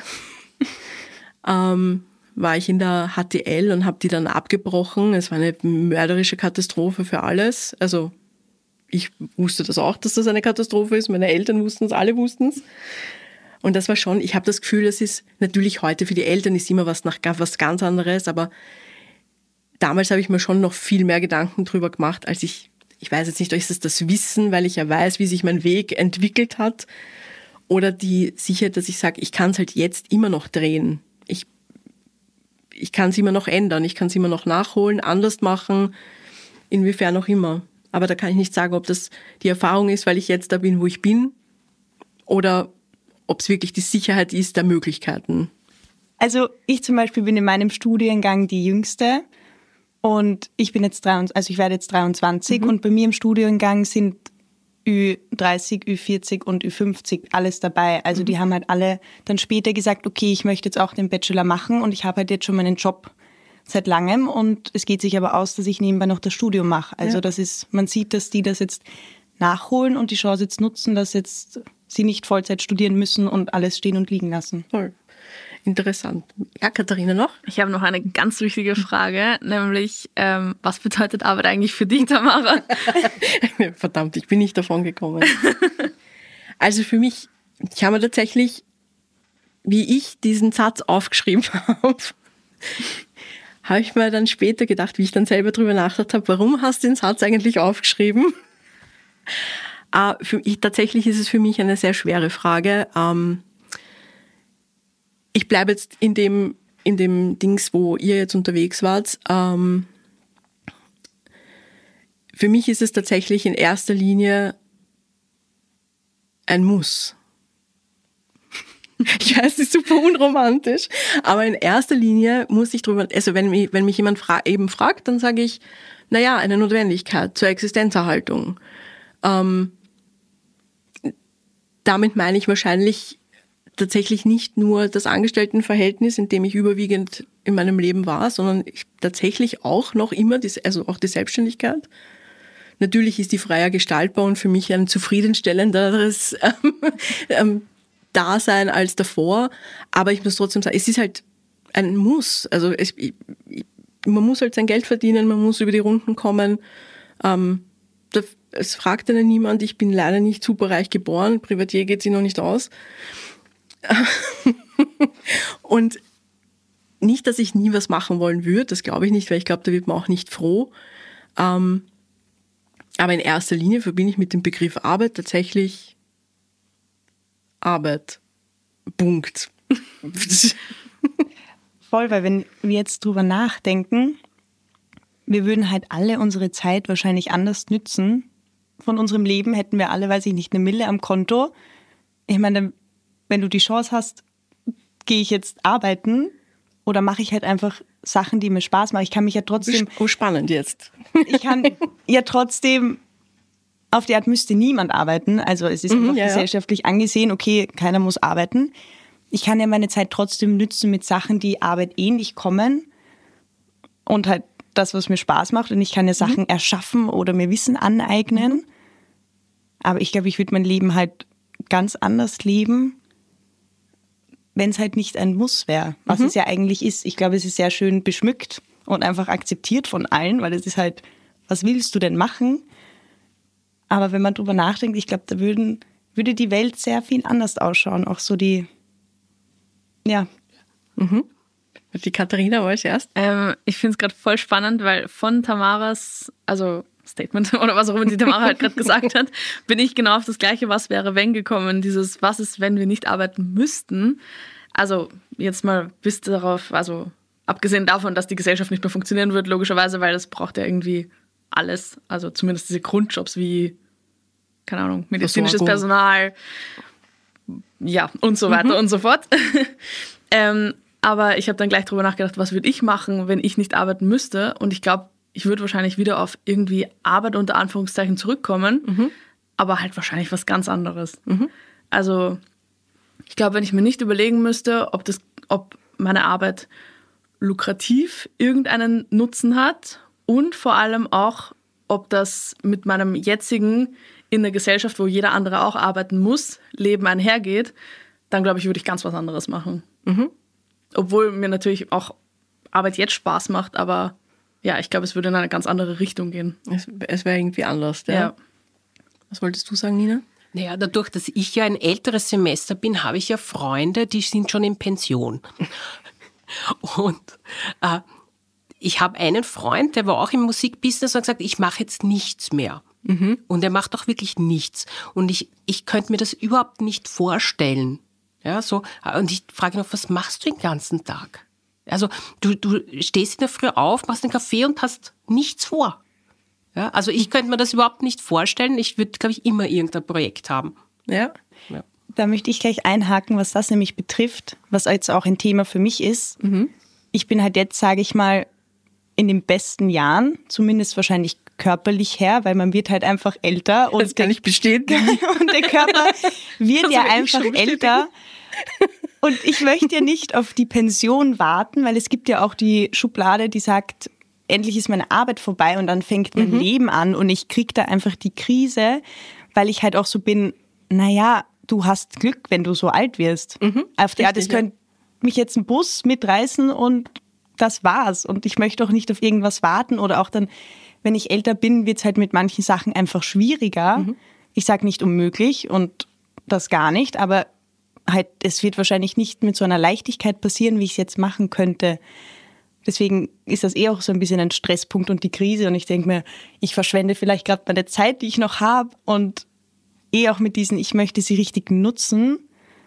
[SPEAKER 1] ähm, war ich in der H T L und habe die dann abgebrochen. Es war eine mörderische Katastrophe für alles. Also ich wusste das auch, dass das eine Katastrophe ist. Meine Eltern wussten es, alle wussten es. Und das war schon, ich habe das Gefühl, es ist natürlich heute für die Eltern ist immer was, nach, was ganz anderes, aber damals habe ich mir schon noch viel mehr Gedanken drüber gemacht, als ich, ich weiß jetzt nicht, ist es das Wissen, weil ich ja weiß, wie sich mein Weg entwickelt hat, oder die Sicherheit, dass ich sage, ich kann es halt jetzt immer noch drehen. Ich, ich kann es immer noch ändern, ich kann es immer noch nachholen, anders machen, inwiefern auch immer. Aber da kann ich nicht sagen, ob das die Erfahrung ist, weil ich jetzt da bin, wo ich bin, oder ob es wirklich die Sicherheit ist der Möglichkeiten.
[SPEAKER 2] Also ich zum Beispiel bin in meinem Studiengang die Jüngste und ich bin jetzt dreiundzwanzig, also ich werde jetzt dreiundzwanzig
[SPEAKER 1] Mhm.
[SPEAKER 2] und bei mir im Studiengang sind Ü dreißig, Ü vierzig und Ü fünfzig alles dabei. Also die haben halt alle dann später gesagt, okay, ich möchte jetzt auch den Bachelor machen und ich habe halt jetzt schon meinen Job seit langem und es geht sich aber aus, dass ich nebenbei noch das Studium mache. Also
[SPEAKER 1] Ja.
[SPEAKER 2] das ist, man sieht, dass die das jetzt nachholen und die Chance jetzt nutzen, dass jetzt sie nicht Vollzeit studieren müssen und alles stehen und liegen lassen.
[SPEAKER 1] Voll. Interessant. Ja, Katharina noch?
[SPEAKER 4] Ich habe noch eine ganz wichtige Frage, nämlich, ähm, was bedeutet Arbeit eigentlich für dich, Tamara?
[SPEAKER 1] Verdammt, ich bin nicht davon gekommen. Also für mich, ich habe mir tatsächlich, wie ich diesen Satz aufgeschrieben habe, habe ich mir dann später gedacht, wie ich dann selber drüber nachgedacht habe, warum hast du den Satz eigentlich aufgeschrieben? Äh, für ich, tatsächlich ist es für mich eine sehr schwere Frage. Ähm, ich bleibe jetzt in dem, in dem Dings, wo ihr jetzt unterwegs wart. Ähm, für mich ist es tatsächlich in erster Linie ein Muss. Ich weiß, das ist super unromantisch, aber in erster Linie muss ich drüber, also wenn mich, wenn mich jemand fra- eben fragt, dann sage ich, naja, eine Notwendigkeit zur Existenzerhaltung. Ähm, damit meine ich wahrscheinlich tatsächlich nicht nur das Angestelltenverhältnis, in dem ich überwiegend in meinem Leben war, sondern ich, tatsächlich auch noch immer, die, also auch die Selbstständigkeit. Natürlich ist die freier gestaltbar und für mich ein zufriedenstellenderes ähm, ähm, Dasein als davor, aber ich muss trotzdem sagen, es ist halt ein Muss. Also es, ich, man muss halt sein Geld verdienen, man muss über die Runden kommen. Ähm, da, es fragt einen niemand, ich bin leider nicht superreich geboren, Privatier geht sich noch nicht aus. Und nicht, dass ich nie was machen wollen würde, das glaube ich nicht, weil ich glaube, da wird man auch nicht froh. Ähm, aber in erster Linie verbinde ich mit dem Begriff Arbeit tatsächlich Arbeit. Punkt.
[SPEAKER 2] Voll, weil wenn wir jetzt drüber nachdenken, wir würden halt alle unsere Zeit wahrscheinlich anders nützen. Von unserem Leben hätten wir alle, weiß ich nicht, eine Mille am Konto. Ich meine, wenn du die Chance hast, gehe ich jetzt arbeiten oder mache ich halt einfach Sachen, die mir Spaß machen. Ich kann mich ja trotzdem...
[SPEAKER 1] Oh, spannend jetzt.
[SPEAKER 2] Ich kann ja trotzdem... Auf die Art müsste niemand arbeiten. Also es ist
[SPEAKER 1] Mhm,
[SPEAKER 2] einfach
[SPEAKER 1] ja,
[SPEAKER 2] gesellschaftlich ja. angesehen, okay, keiner muss arbeiten. Ich kann ja meine Zeit trotzdem nützen mit Sachen, die Arbeit ähnlich kommen und halt das, was mir Spaß macht. Und ich kann ja Sachen mhm. erschaffen oder mir Wissen aneignen. Mhm. Aber ich glaube, ich würde mein Leben halt ganz anders leben, wenn es halt nicht ein Muss wäre, was mhm. es ja eigentlich ist. Ich glaube, es ist sehr schön beschmückt und einfach akzeptiert von allen, weil es ist halt, was willst du denn machen? Aber wenn man drüber nachdenkt, ich glaube, da würden, würde die Welt sehr viel anders ausschauen. Auch so die, ja.
[SPEAKER 1] Mhm. Die Katharina war es erst.
[SPEAKER 4] Ähm, ich finde es gerade voll spannend, weil von Tamaras, also Statement oder was auch immer die Tamara halt gerade gesagt hat, bin ich genau auf das gleiche Was wäre wenn gekommen. Dieses Was ist, wenn wir nicht arbeiten müssten. Also jetzt mal bis darauf, also abgesehen davon, dass die Gesellschaft nicht mehr funktionieren wird, logischerweise, weil das braucht ja irgendwie alles, also zumindest diese Grundjobs wie, keine Ahnung, medizinisches
[SPEAKER 1] Versorgung.
[SPEAKER 4] Personal, ja, und so weiter mhm. und so fort. ähm, aber ich habe dann gleich drüber nachgedacht, was würde ich machen, wenn ich nicht arbeiten müsste? Und ich glaube, ich würde wahrscheinlich wieder auf irgendwie Arbeit unter Anführungszeichen zurückkommen, mhm. aber halt wahrscheinlich was ganz anderes. Mhm. Also ich glaube, wenn ich mir nicht überlegen müsste, ob, das, ob meine Arbeit lukrativ irgendeinen Nutzen hat, und vor allem auch, ob das mit meinem jetzigen, in der Gesellschaft, wo jeder andere auch arbeiten muss, Leben einhergeht, dann glaube ich, würde ich ganz was anderes machen. Mhm. Obwohl mir natürlich auch Arbeit jetzt Spaß macht, aber ja, ich glaube, es würde in eine ganz andere Richtung gehen.
[SPEAKER 1] Es, es wäre irgendwie anders, ja. ja. Was wolltest du sagen, Nina?
[SPEAKER 3] Naja, dadurch, dass ich ja ein älteres Semester bin, habe ich ja Freunde, die sind schon in Pension. Und äh, ich habe einen Freund, der war auch im Musikbusiness und hat gesagt, ich mache jetzt nichts mehr. Mhm. Und er macht auch wirklich nichts. Und ich, ich könnte mir das überhaupt nicht vorstellen. Ja, so. Und ich frage ihn noch, was machst du den ganzen Tag? Also du, du stehst in der Früh auf, machst einen Kaffee und hast nichts vor. Ja, also ich könnte mir das überhaupt nicht vorstellen. Ich würde, glaube ich, immer irgendein Projekt haben.
[SPEAKER 1] Ja.
[SPEAKER 2] ja. Da möchte ich gleich einhaken, was das nämlich betrifft, was jetzt auch ein Thema für mich ist. Mhm. Ich bin halt jetzt, sage ich mal, in den besten Jahren, zumindest wahrscheinlich körperlich her, weil man wird halt einfach älter. Und
[SPEAKER 1] das kann ich bestätigen.
[SPEAKER 2] Und der Körper wird ja einfach älter. Und ich möchte ja nicht auf die Pension warten, weil es gibt ja auch die Schublade, die sagt, endlich ist meine Arbeit vorbei und dann fängt mein mhm. Leben an und ich kriege da einfach die Krise, weil ich halt auch so bin, naja, du hast Glück, wenn du so alt wirst. Mhm. Auf die Art, es könnte mich jetzt ein Bus mitreißen und das war's. Und ich möchte auch nicht auf irgendwas warten oder auch dann, wenn ich älter bin, wird es halt mit manchen Sachen einfach schwieriger. Mhm. Ich sage nicht unmöglich und das gar nicht, aber halt, es wird wahrscheinlich nicht mit so einer Leichtigkeit passieren, wie ich es jetzt machen könnte. Deswegen ist das eh auch so ein bisschen ein Stresspunkt und die Krise. Und ich denke mir, ich verschwende vielleicht gerade meine Zeit, die ich noch habe und eh auch mit diesen, ich möchte sie richtig nutzen.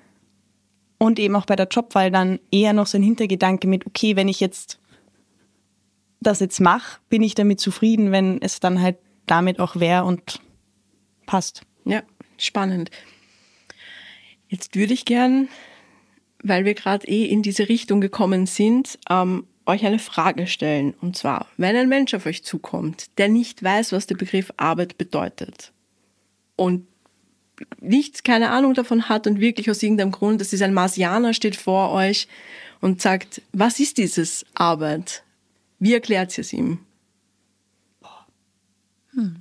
[SPEAKER 2] Und eben auch bei der Jobwahl dann eher noch so ein Hintergedanke mit, okay, wenn ich jetzt das jetzt mache, bin ich damit zufrieden, wenn es dann halt damit auch wäre und passt.
[SPEAKER 1] Ja, spannend. Jetzt würde ich gern weil wir gerade eh in diese Richtung gekommen sind, ähm, euch eine Frage stellen. Und zwar, wenn ein Mensch auf euch zukommt, der nicht weiß, was der Begriff Arbeit bedeutet und nichts, keine Ahnung davon hat und wirklich aus irgendeinem Grund, das ist ein Marsianer, steht vor euch und sagt, was ist dieses Arbeit? Wie erklärt ihr es ihm?
[SPEAKER 3] Hm.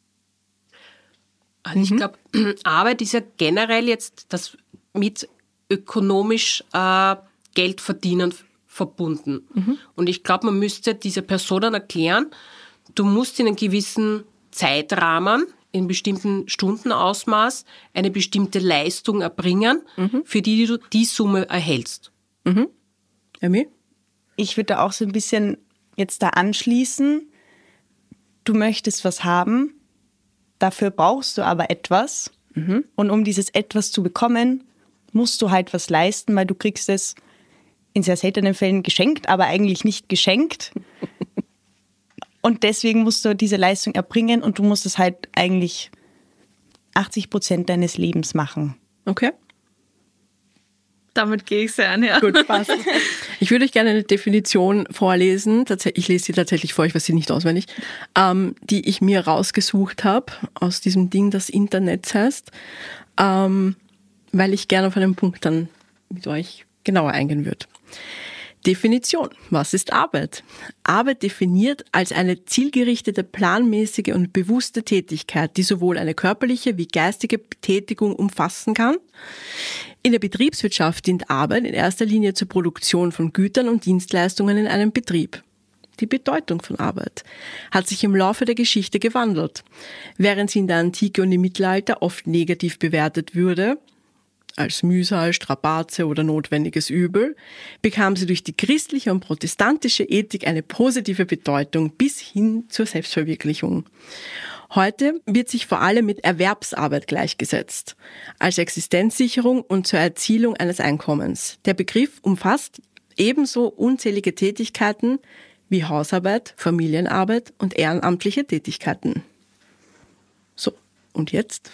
[SPEAKER 3] Also ich glaube, Arbeit ist ja generell jetzt das mit ökonomisch äh, Geld verdienen verbunden. Mhm. Und ich glaube, man müsste diese Personen erklären, du musst in einem gewissen Zeitrahmen, in bestimmten Stundenausmaß eine bestimmte Leistung erbringen, mhm. für die du die Summe erhältst.
[SPEAKER 1] Mhm. Emi?
[SPEAKER 2] Ich würde da auch so ein bisschen jetzt da anschließen. Du möchtest was haben, dafür brauchst du aber etwas. Mhm. Und um dieses etwas zu bekommen, musst du halt was leisten, weil du kriegst es in sehr seltenen Fällen geschenkt, aber eigentlich nicht geschenkt. Und deswegen musst du diese Leistung erbringen und du musst es halt eigentlich achtzig Prozent deines Lebens machen.
[SPEAKER 1] Okay.
[SPEAKER 4] Damit gehe ich sehr an, ja.
[SPEAKER 1] Gut, passt. Ich würde euch gerne eine Definition vorlesen. Ich lese sie tatsächlich vor, ich weiß sie nicht auswendig, ähm, die ich mir rausgesucht habe aus diesem Ding, das Internet heißt, ähm, weil ich gerne auf einen Punkt dann mit euch genauer eingehen würde. Definition. Was ist Arbeit? Arbeit definiert als eine zielgerichtete, planmäßige und bewusste Tätigkeit, die sowohl eine körperliche wie geistige Betätigung umfassen kann. In der Betriebswirtschaft dient Arbeit in erster Linie zur Produktion von Gütern und Dienstleistungen in einem Betrieb. Die Bedeutung von Arbeit hat sich im Laufe der Geschichte gewandelt. Während sie in der Antike und im Mittelalter oft negativ bewertet würde, als Mühsal, Strapaze oder notwendiges Übel, bekam sie durch die christliche und protestantische Ethik eine positive Bedeutung bis hin zur Selbstverwirklichung. Heute wird sich vor allem mit Erwerbsarbeit gleichgesetzt, als Existenzsicherung und zur Erzielung eines Einkommens. Der Begriff umfasst ebenso unzählige Tätigkeiten wie Hausarbeit, Familienarbeit und ehrenamtliche Tätigkeiten. So, und jetzt?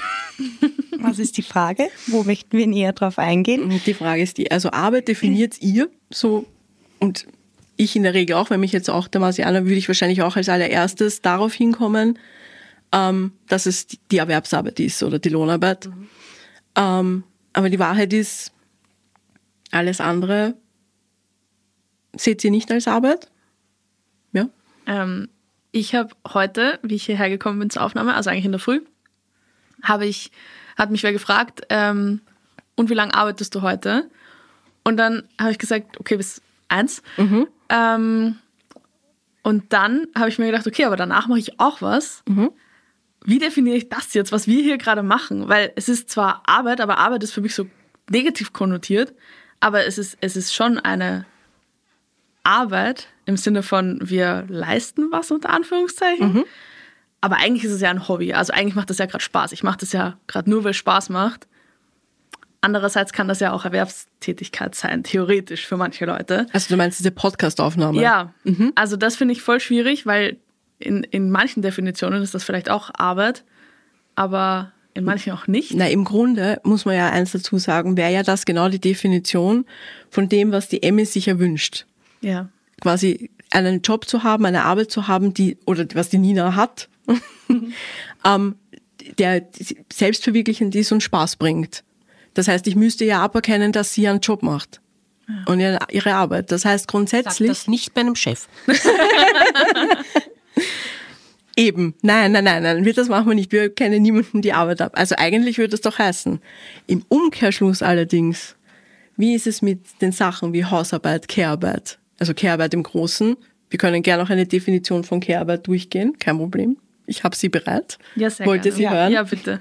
[SPEAKER 2] Was ist die Frage? Wo möchten wir näher drauf eingehen?
[SPEAKER 1] Die Frage ist die, also Arbeit definiert ihr so, und ich in der Regel auch, wenn mich jetzt auch der Marsianer, würde ich wahrscheinlich auch als allererstes darauf hinkommen, ähm, dass es die Erwerbsarbeit ist oder die Lohnarbeit. Mhm. Ähm, aber die Wahrheit ist, alles andere seht ihr nicht als Arbeit? Ja?
[SPEAKER 4] Ähm, ich habe heute, wie ich hierher gekommen bin zur Aufnahme, also eigentlich in der Früh, habe ich, hat mich wer gefragt, ähm, und wie lange arbeitest du heute? Und dann habe ich gesagt, okay, bis eins. Mhm. Ähm, und dann habe ich mir gedacht, okay, aber danach mache ich auch was. Mhm. Wie definiere ich das jetzt, was wir hier gerade machen? Weil es ist zwar Arbeit, aber Arbeit ist für mich so negativ konnotiert, aber es ist, es ist schon eine Arbeit im Sinne von, wir leisten was unter Anführungszeichen. Mhm. Aber eigentlich ist es ja ein Hobby. Also eigentlich macht das ja gerade Spaß. Ich mache das ja gerade nur, weil es Spaß macht. Andererseits kann das ja auch Erwerbstätigkeit sein, theoretisch für manche Leute.
[SPEAKER 1] Also du meinst diese Podcast-Aufnahme?
[SPEAKER 4] Ja, mhm. Also das finde ich voll schwierig, weil in, in manchen Definitionen ist das vielleicht auch Arbeit, aber in manchen auch nicht.
[SPEAKER 1] Na, im Grunde muss man ja eins dazu sagen, wäre ja das genau die Definition von dem, was die Emmy sich erwünscht.
[SPEAKER 4] Ja.
[SPEAKER 1] Quasi einen Job zu haben, eine Arbeit zu haben, die, oder was die Nina hat, mhm. ähm, der selbstverwirklichend ist und Spaß bringt. Das heißt, ich müsste ja aberkennen, dass sie einen Job macht. Ja. Und ihre Arbeit. Das heißt grundsätzlich...
[SPEAKER 3] Sag das nicht bei einem Chef.
[SPEAKER 1] Eben. Nein, nein, nein, nein. Das machen wir nicht. Wir kennen niemanden, die Arbeit ab. Also eigentlich würde das doch heißen. Im Umkehrschluss allerdings, wie ist es mit den Sachen wie Hausarbeit, Care-Arbeit? Also Care-Arbeit im Großen. Wir können gerne auch eine Definition von Care-Arbeit durchgehen. Kein Problem. Ich habe sie bereit.
[SPEAKER 4] Ja, sehr
[SPEAKER 1] Wollt ihr sie
[SPEAKER 4] ja,
[SPEAKER 1] hören?
[SPEAKER 4] Ja, bitte.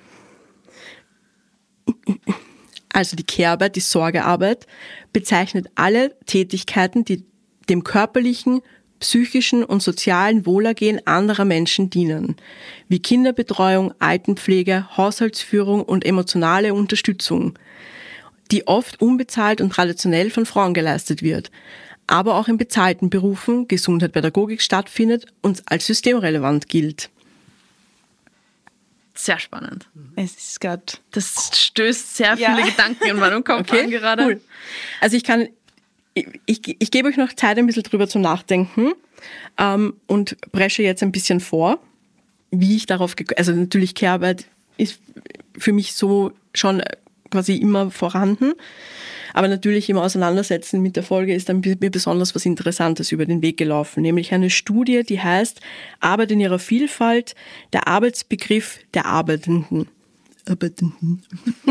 [SPEAKER 1] Also die Care-Arbeit, die Sorgearbeit, bezeichnet alle Tätigkeiten, die dem körperlichen, psychischen und sozialen Wohlergehen anderer Menschen dienen, wie Kinderbetreuung, Altenpflege, Haushaltsführung und emotionale Unterstützung, die oft unbezahlt und traditionell von Frauen geleistet wird, aber auch in bezahlten Berufen Gesundheit, Pädagogik stattfindet und als systemrelevant gilt.
[SPEAKER 4] sehr spannend.
[SPEAKER 2] Es ist gerade...
[SPEAKER 4] Das stößt sehr
[SPEAKER 2] Ja.
[SPEAKER 4] viele Gedanken in meinem Kopf
[SPEAKER 1] Okay,
[SPEAKER 4] an gerade.
[SPEAKER 1] cool. Also ich kann, ich, ich, ich gebe euch noch Zeit, ein bisschen drüber zu nachdenken ähm, und presche jetzt ein bisschen vor, wie ich darauf gekommen, also natürlich Care-Arbeit ist für mich so schon quasi immer vorhanden, aber natürlich im Auseinandersetzen mit der Folge ist dann mir besonders was Interessantes über den Weg gelaufen, nämlich eine Studie, die heißt Arbeit in ihrer Vielfalt, der Arbeitsbegriff der Arbeitenden. Arbeitenden.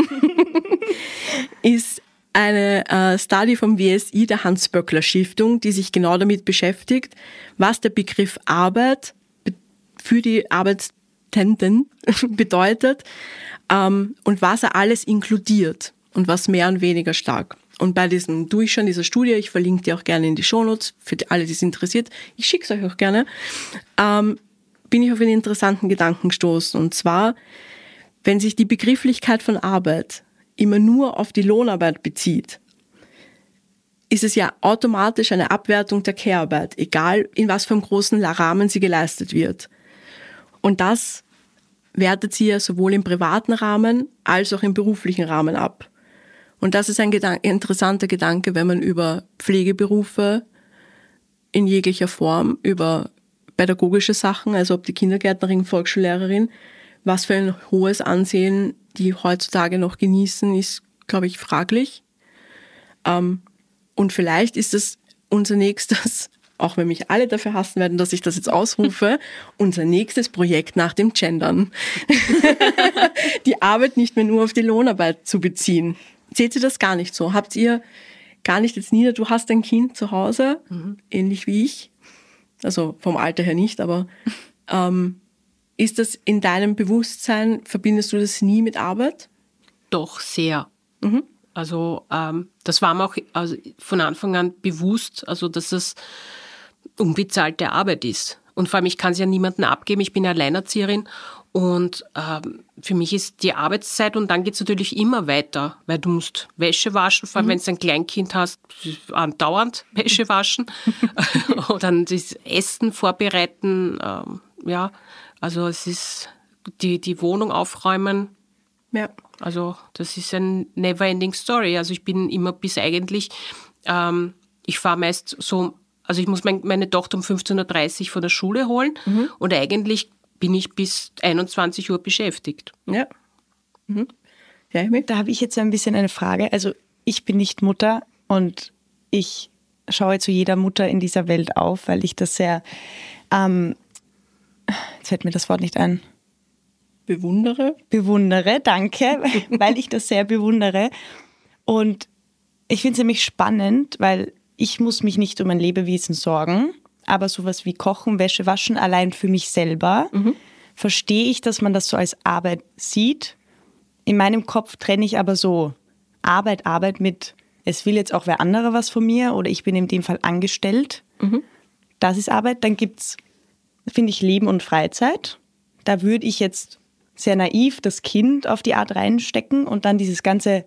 [SPEAKER 1] ist eine äh, Study vom W S I, der Hans-Böckler-Stiftung, die sich genau damit beschäftigt, was der Begriff Arbeit be- für die Arbeitenden bedeutet ähm, und was er alles inkludiert und was mehr und weniger stark. Und bei diesem Durchschauen dieser Studie, ich verlinke die auch gerne in die Shownotes, für die, alle, die es interessiert, ich schicke es euch auch gerne, ähm, bin ich auf einen interessanten Gedanken gestoßen. Und zwar, wenn sich die Begrifflichkeit von Arbeit immer nur auf die Lohnarbeit bezieht, ist es ja automatisch eine Abwertung der Care-Arbeit, egal in was für einem großen Rahmen sie geleistet wird. Und das wertet sie ja sowohl im privaten Rahmen als auch im beruflichen Rahmen ab. Und das ist ein Gedan- interessanter Gedanke, wenn man über Pflegeberufe in jeglicher Form, über pädagogische Sachen, also ob die Kindergärtnerin, Volksschullehrerin, was für ein hohes Ansehen die heutzutage noch genießen, ist, glaube ich, fraglich. Ähm, und vielleicht ist es unser nächstes, auch wenn mich alle dafür hassen werden, dass ich das jetzt ausrufe, unser nächstes Projekt nach dem Gendern. Die Arbeit nicht mehr nur auf die Lohnarbeit zu beziehen. Seht ihr das gar nicht so? Habt ihr gar nicht jetzt Nina, du hast ein Kind zu Hause, mhm. ähnlich wie ich, also vom Alter her nicht, aber ähm, ist das in deinem Bewusstsein, verbindest du das nie mit Arbeit?
[SPEAKER 3] Doch, sehr.
[SPEAKER 1] Mhm.
[SPEAKER 3] Also ähm, das war mir auch also von Anfang an bewusst, also dass es unbezahlte Arbeit ist. Und vor allem, ich kann es ja niemandem abgeben, ich bin Alleinerzieherin und ähm, für mich ist die Arbeitszeit und dann geht es natürlich immer weiter, weil du musst Wäsche waschen, vor allem mhm. wenn du ein Kleinkind hast, andauernd Wäsche waschen oder dann das Essen vorbereiten, ähm, ja, also es ist die, die Wohnung aufräumen.
[SPEAKER 1] Ja.
[SPEAKER 3] Also das ist ein never-ending story. Also ich bin immer bis eigentlich, ähm, ich fahre meist so, also ich muss mein, meine Tochter um fünfzehn Uhr dreißig von der Schule holen mhm. und eigentlich bin ich bis einundzwanzig Uhr beschäftigt.
[SPEAKER 1] Ja. Mhm. Ja,
[SPEAKER 2] da habe ich jetzt ein bisschen eine Frage. Also ich bin nicht Mutter und ich schaue zu jeder Mutter in dieser Welt auf, weil ich das sehr, ähm, jetzt fällt mir das Wort nicht ein.
[SPEAKER 1] Bewundere?
[SPEAKER 2] Bewundere, danke, weil ich das sehr bewundere. Und ich finde es nämlich spannend, weil ich muss mich nicht um ein Lebewesen sorgen, aber sowas wie Kochen, Wäsche waschen, allein für mich selber, mhm. verstehe ich, dass man das so als Arbeit sieht. In meinem Kopf trenne ich aber so Arbeit, Arbeit mit, es will jetzt auch wer andere was von mir oder ich bin in dem Fall angestellt. Mhm. Das ist Arbeit. Dann gibt es, finde ich, Leben und Freizeit. Da würde ich jetzt sehr naiv das Kind auf die Art reinstecken und dann dieses ganze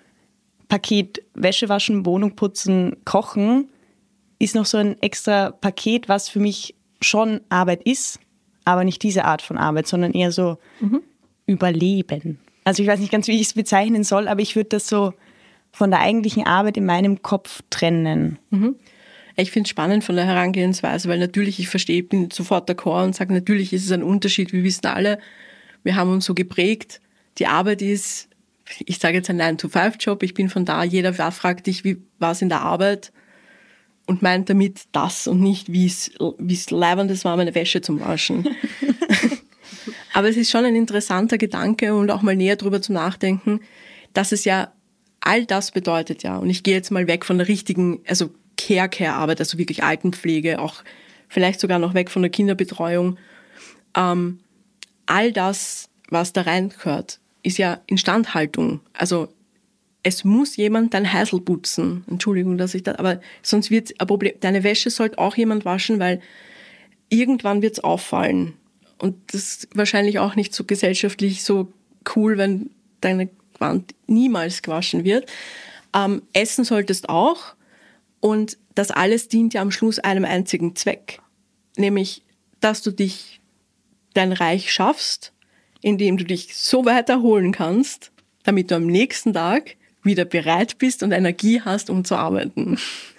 [SPEAKER 2] Paket Wäsche waschen, Wohnung putzen, kochen ist noch so ein extra Paket, was für mich schon Arbeit ist, aber nicht diese Art von Arbeit, sondern eher so mhm. Überleben. Also ich weiß nicht ganz, wie ich es bezeichnen soll, aber ich würde das so von der eigentlichen Arbeit in meinem Kopf trennen.
[SPEAKER 1] Mhm. Ich finde es spannend von der Herangehensweise, weil natürlich, ich verstehe, ich bin sofort d'accord und sage, natürlich ist es ein Unterschied, wir wissen alle, wir haben uns so geprägt, die Arbeit ist, ich sage jetzt ein nine to five Job, ich bin von da, jeder fragt dich, wie war es in der Arbeit und meint damit das und nicht, wie es wie es leibend war, meine Wäsche zum Waschen. Aber es ist schon ein interessanter Gedanke und auch mal näher drüber zu nachdenken, dass es ja all das bedeutet, ja. Und ich gehe jetzt mal weg von der richtigen, also Care-Care-Arbeit, also wirklich Altenpflege, auch vielleicht sogar noch weg von der Kinderbetreuung. Ähm, all das, was da reingehört, ist ja Instandhaltung. Also es muss jemand dein Häusl putzen. Entschuldigung, dass ich das, aber sonst wird es ein Problem. Deine Wäsche sollte auch jemand waschen, weil irgendwann wird es auffallen. Und das ist wahrscheinlich auch nicht so gesellschaftlich so cool, wenn deine Wand niemals gewaschen wird. Ähm, essen solltest auch. Und das alles dient ja am Schluss einem einzigen Zweck. Nämlich, dass du dich dein Reich schaffst, indem du dich so weit erholen kannst, damit du am nächsten Tag wieder bereit bist und Energie hast, um zu arbeiten.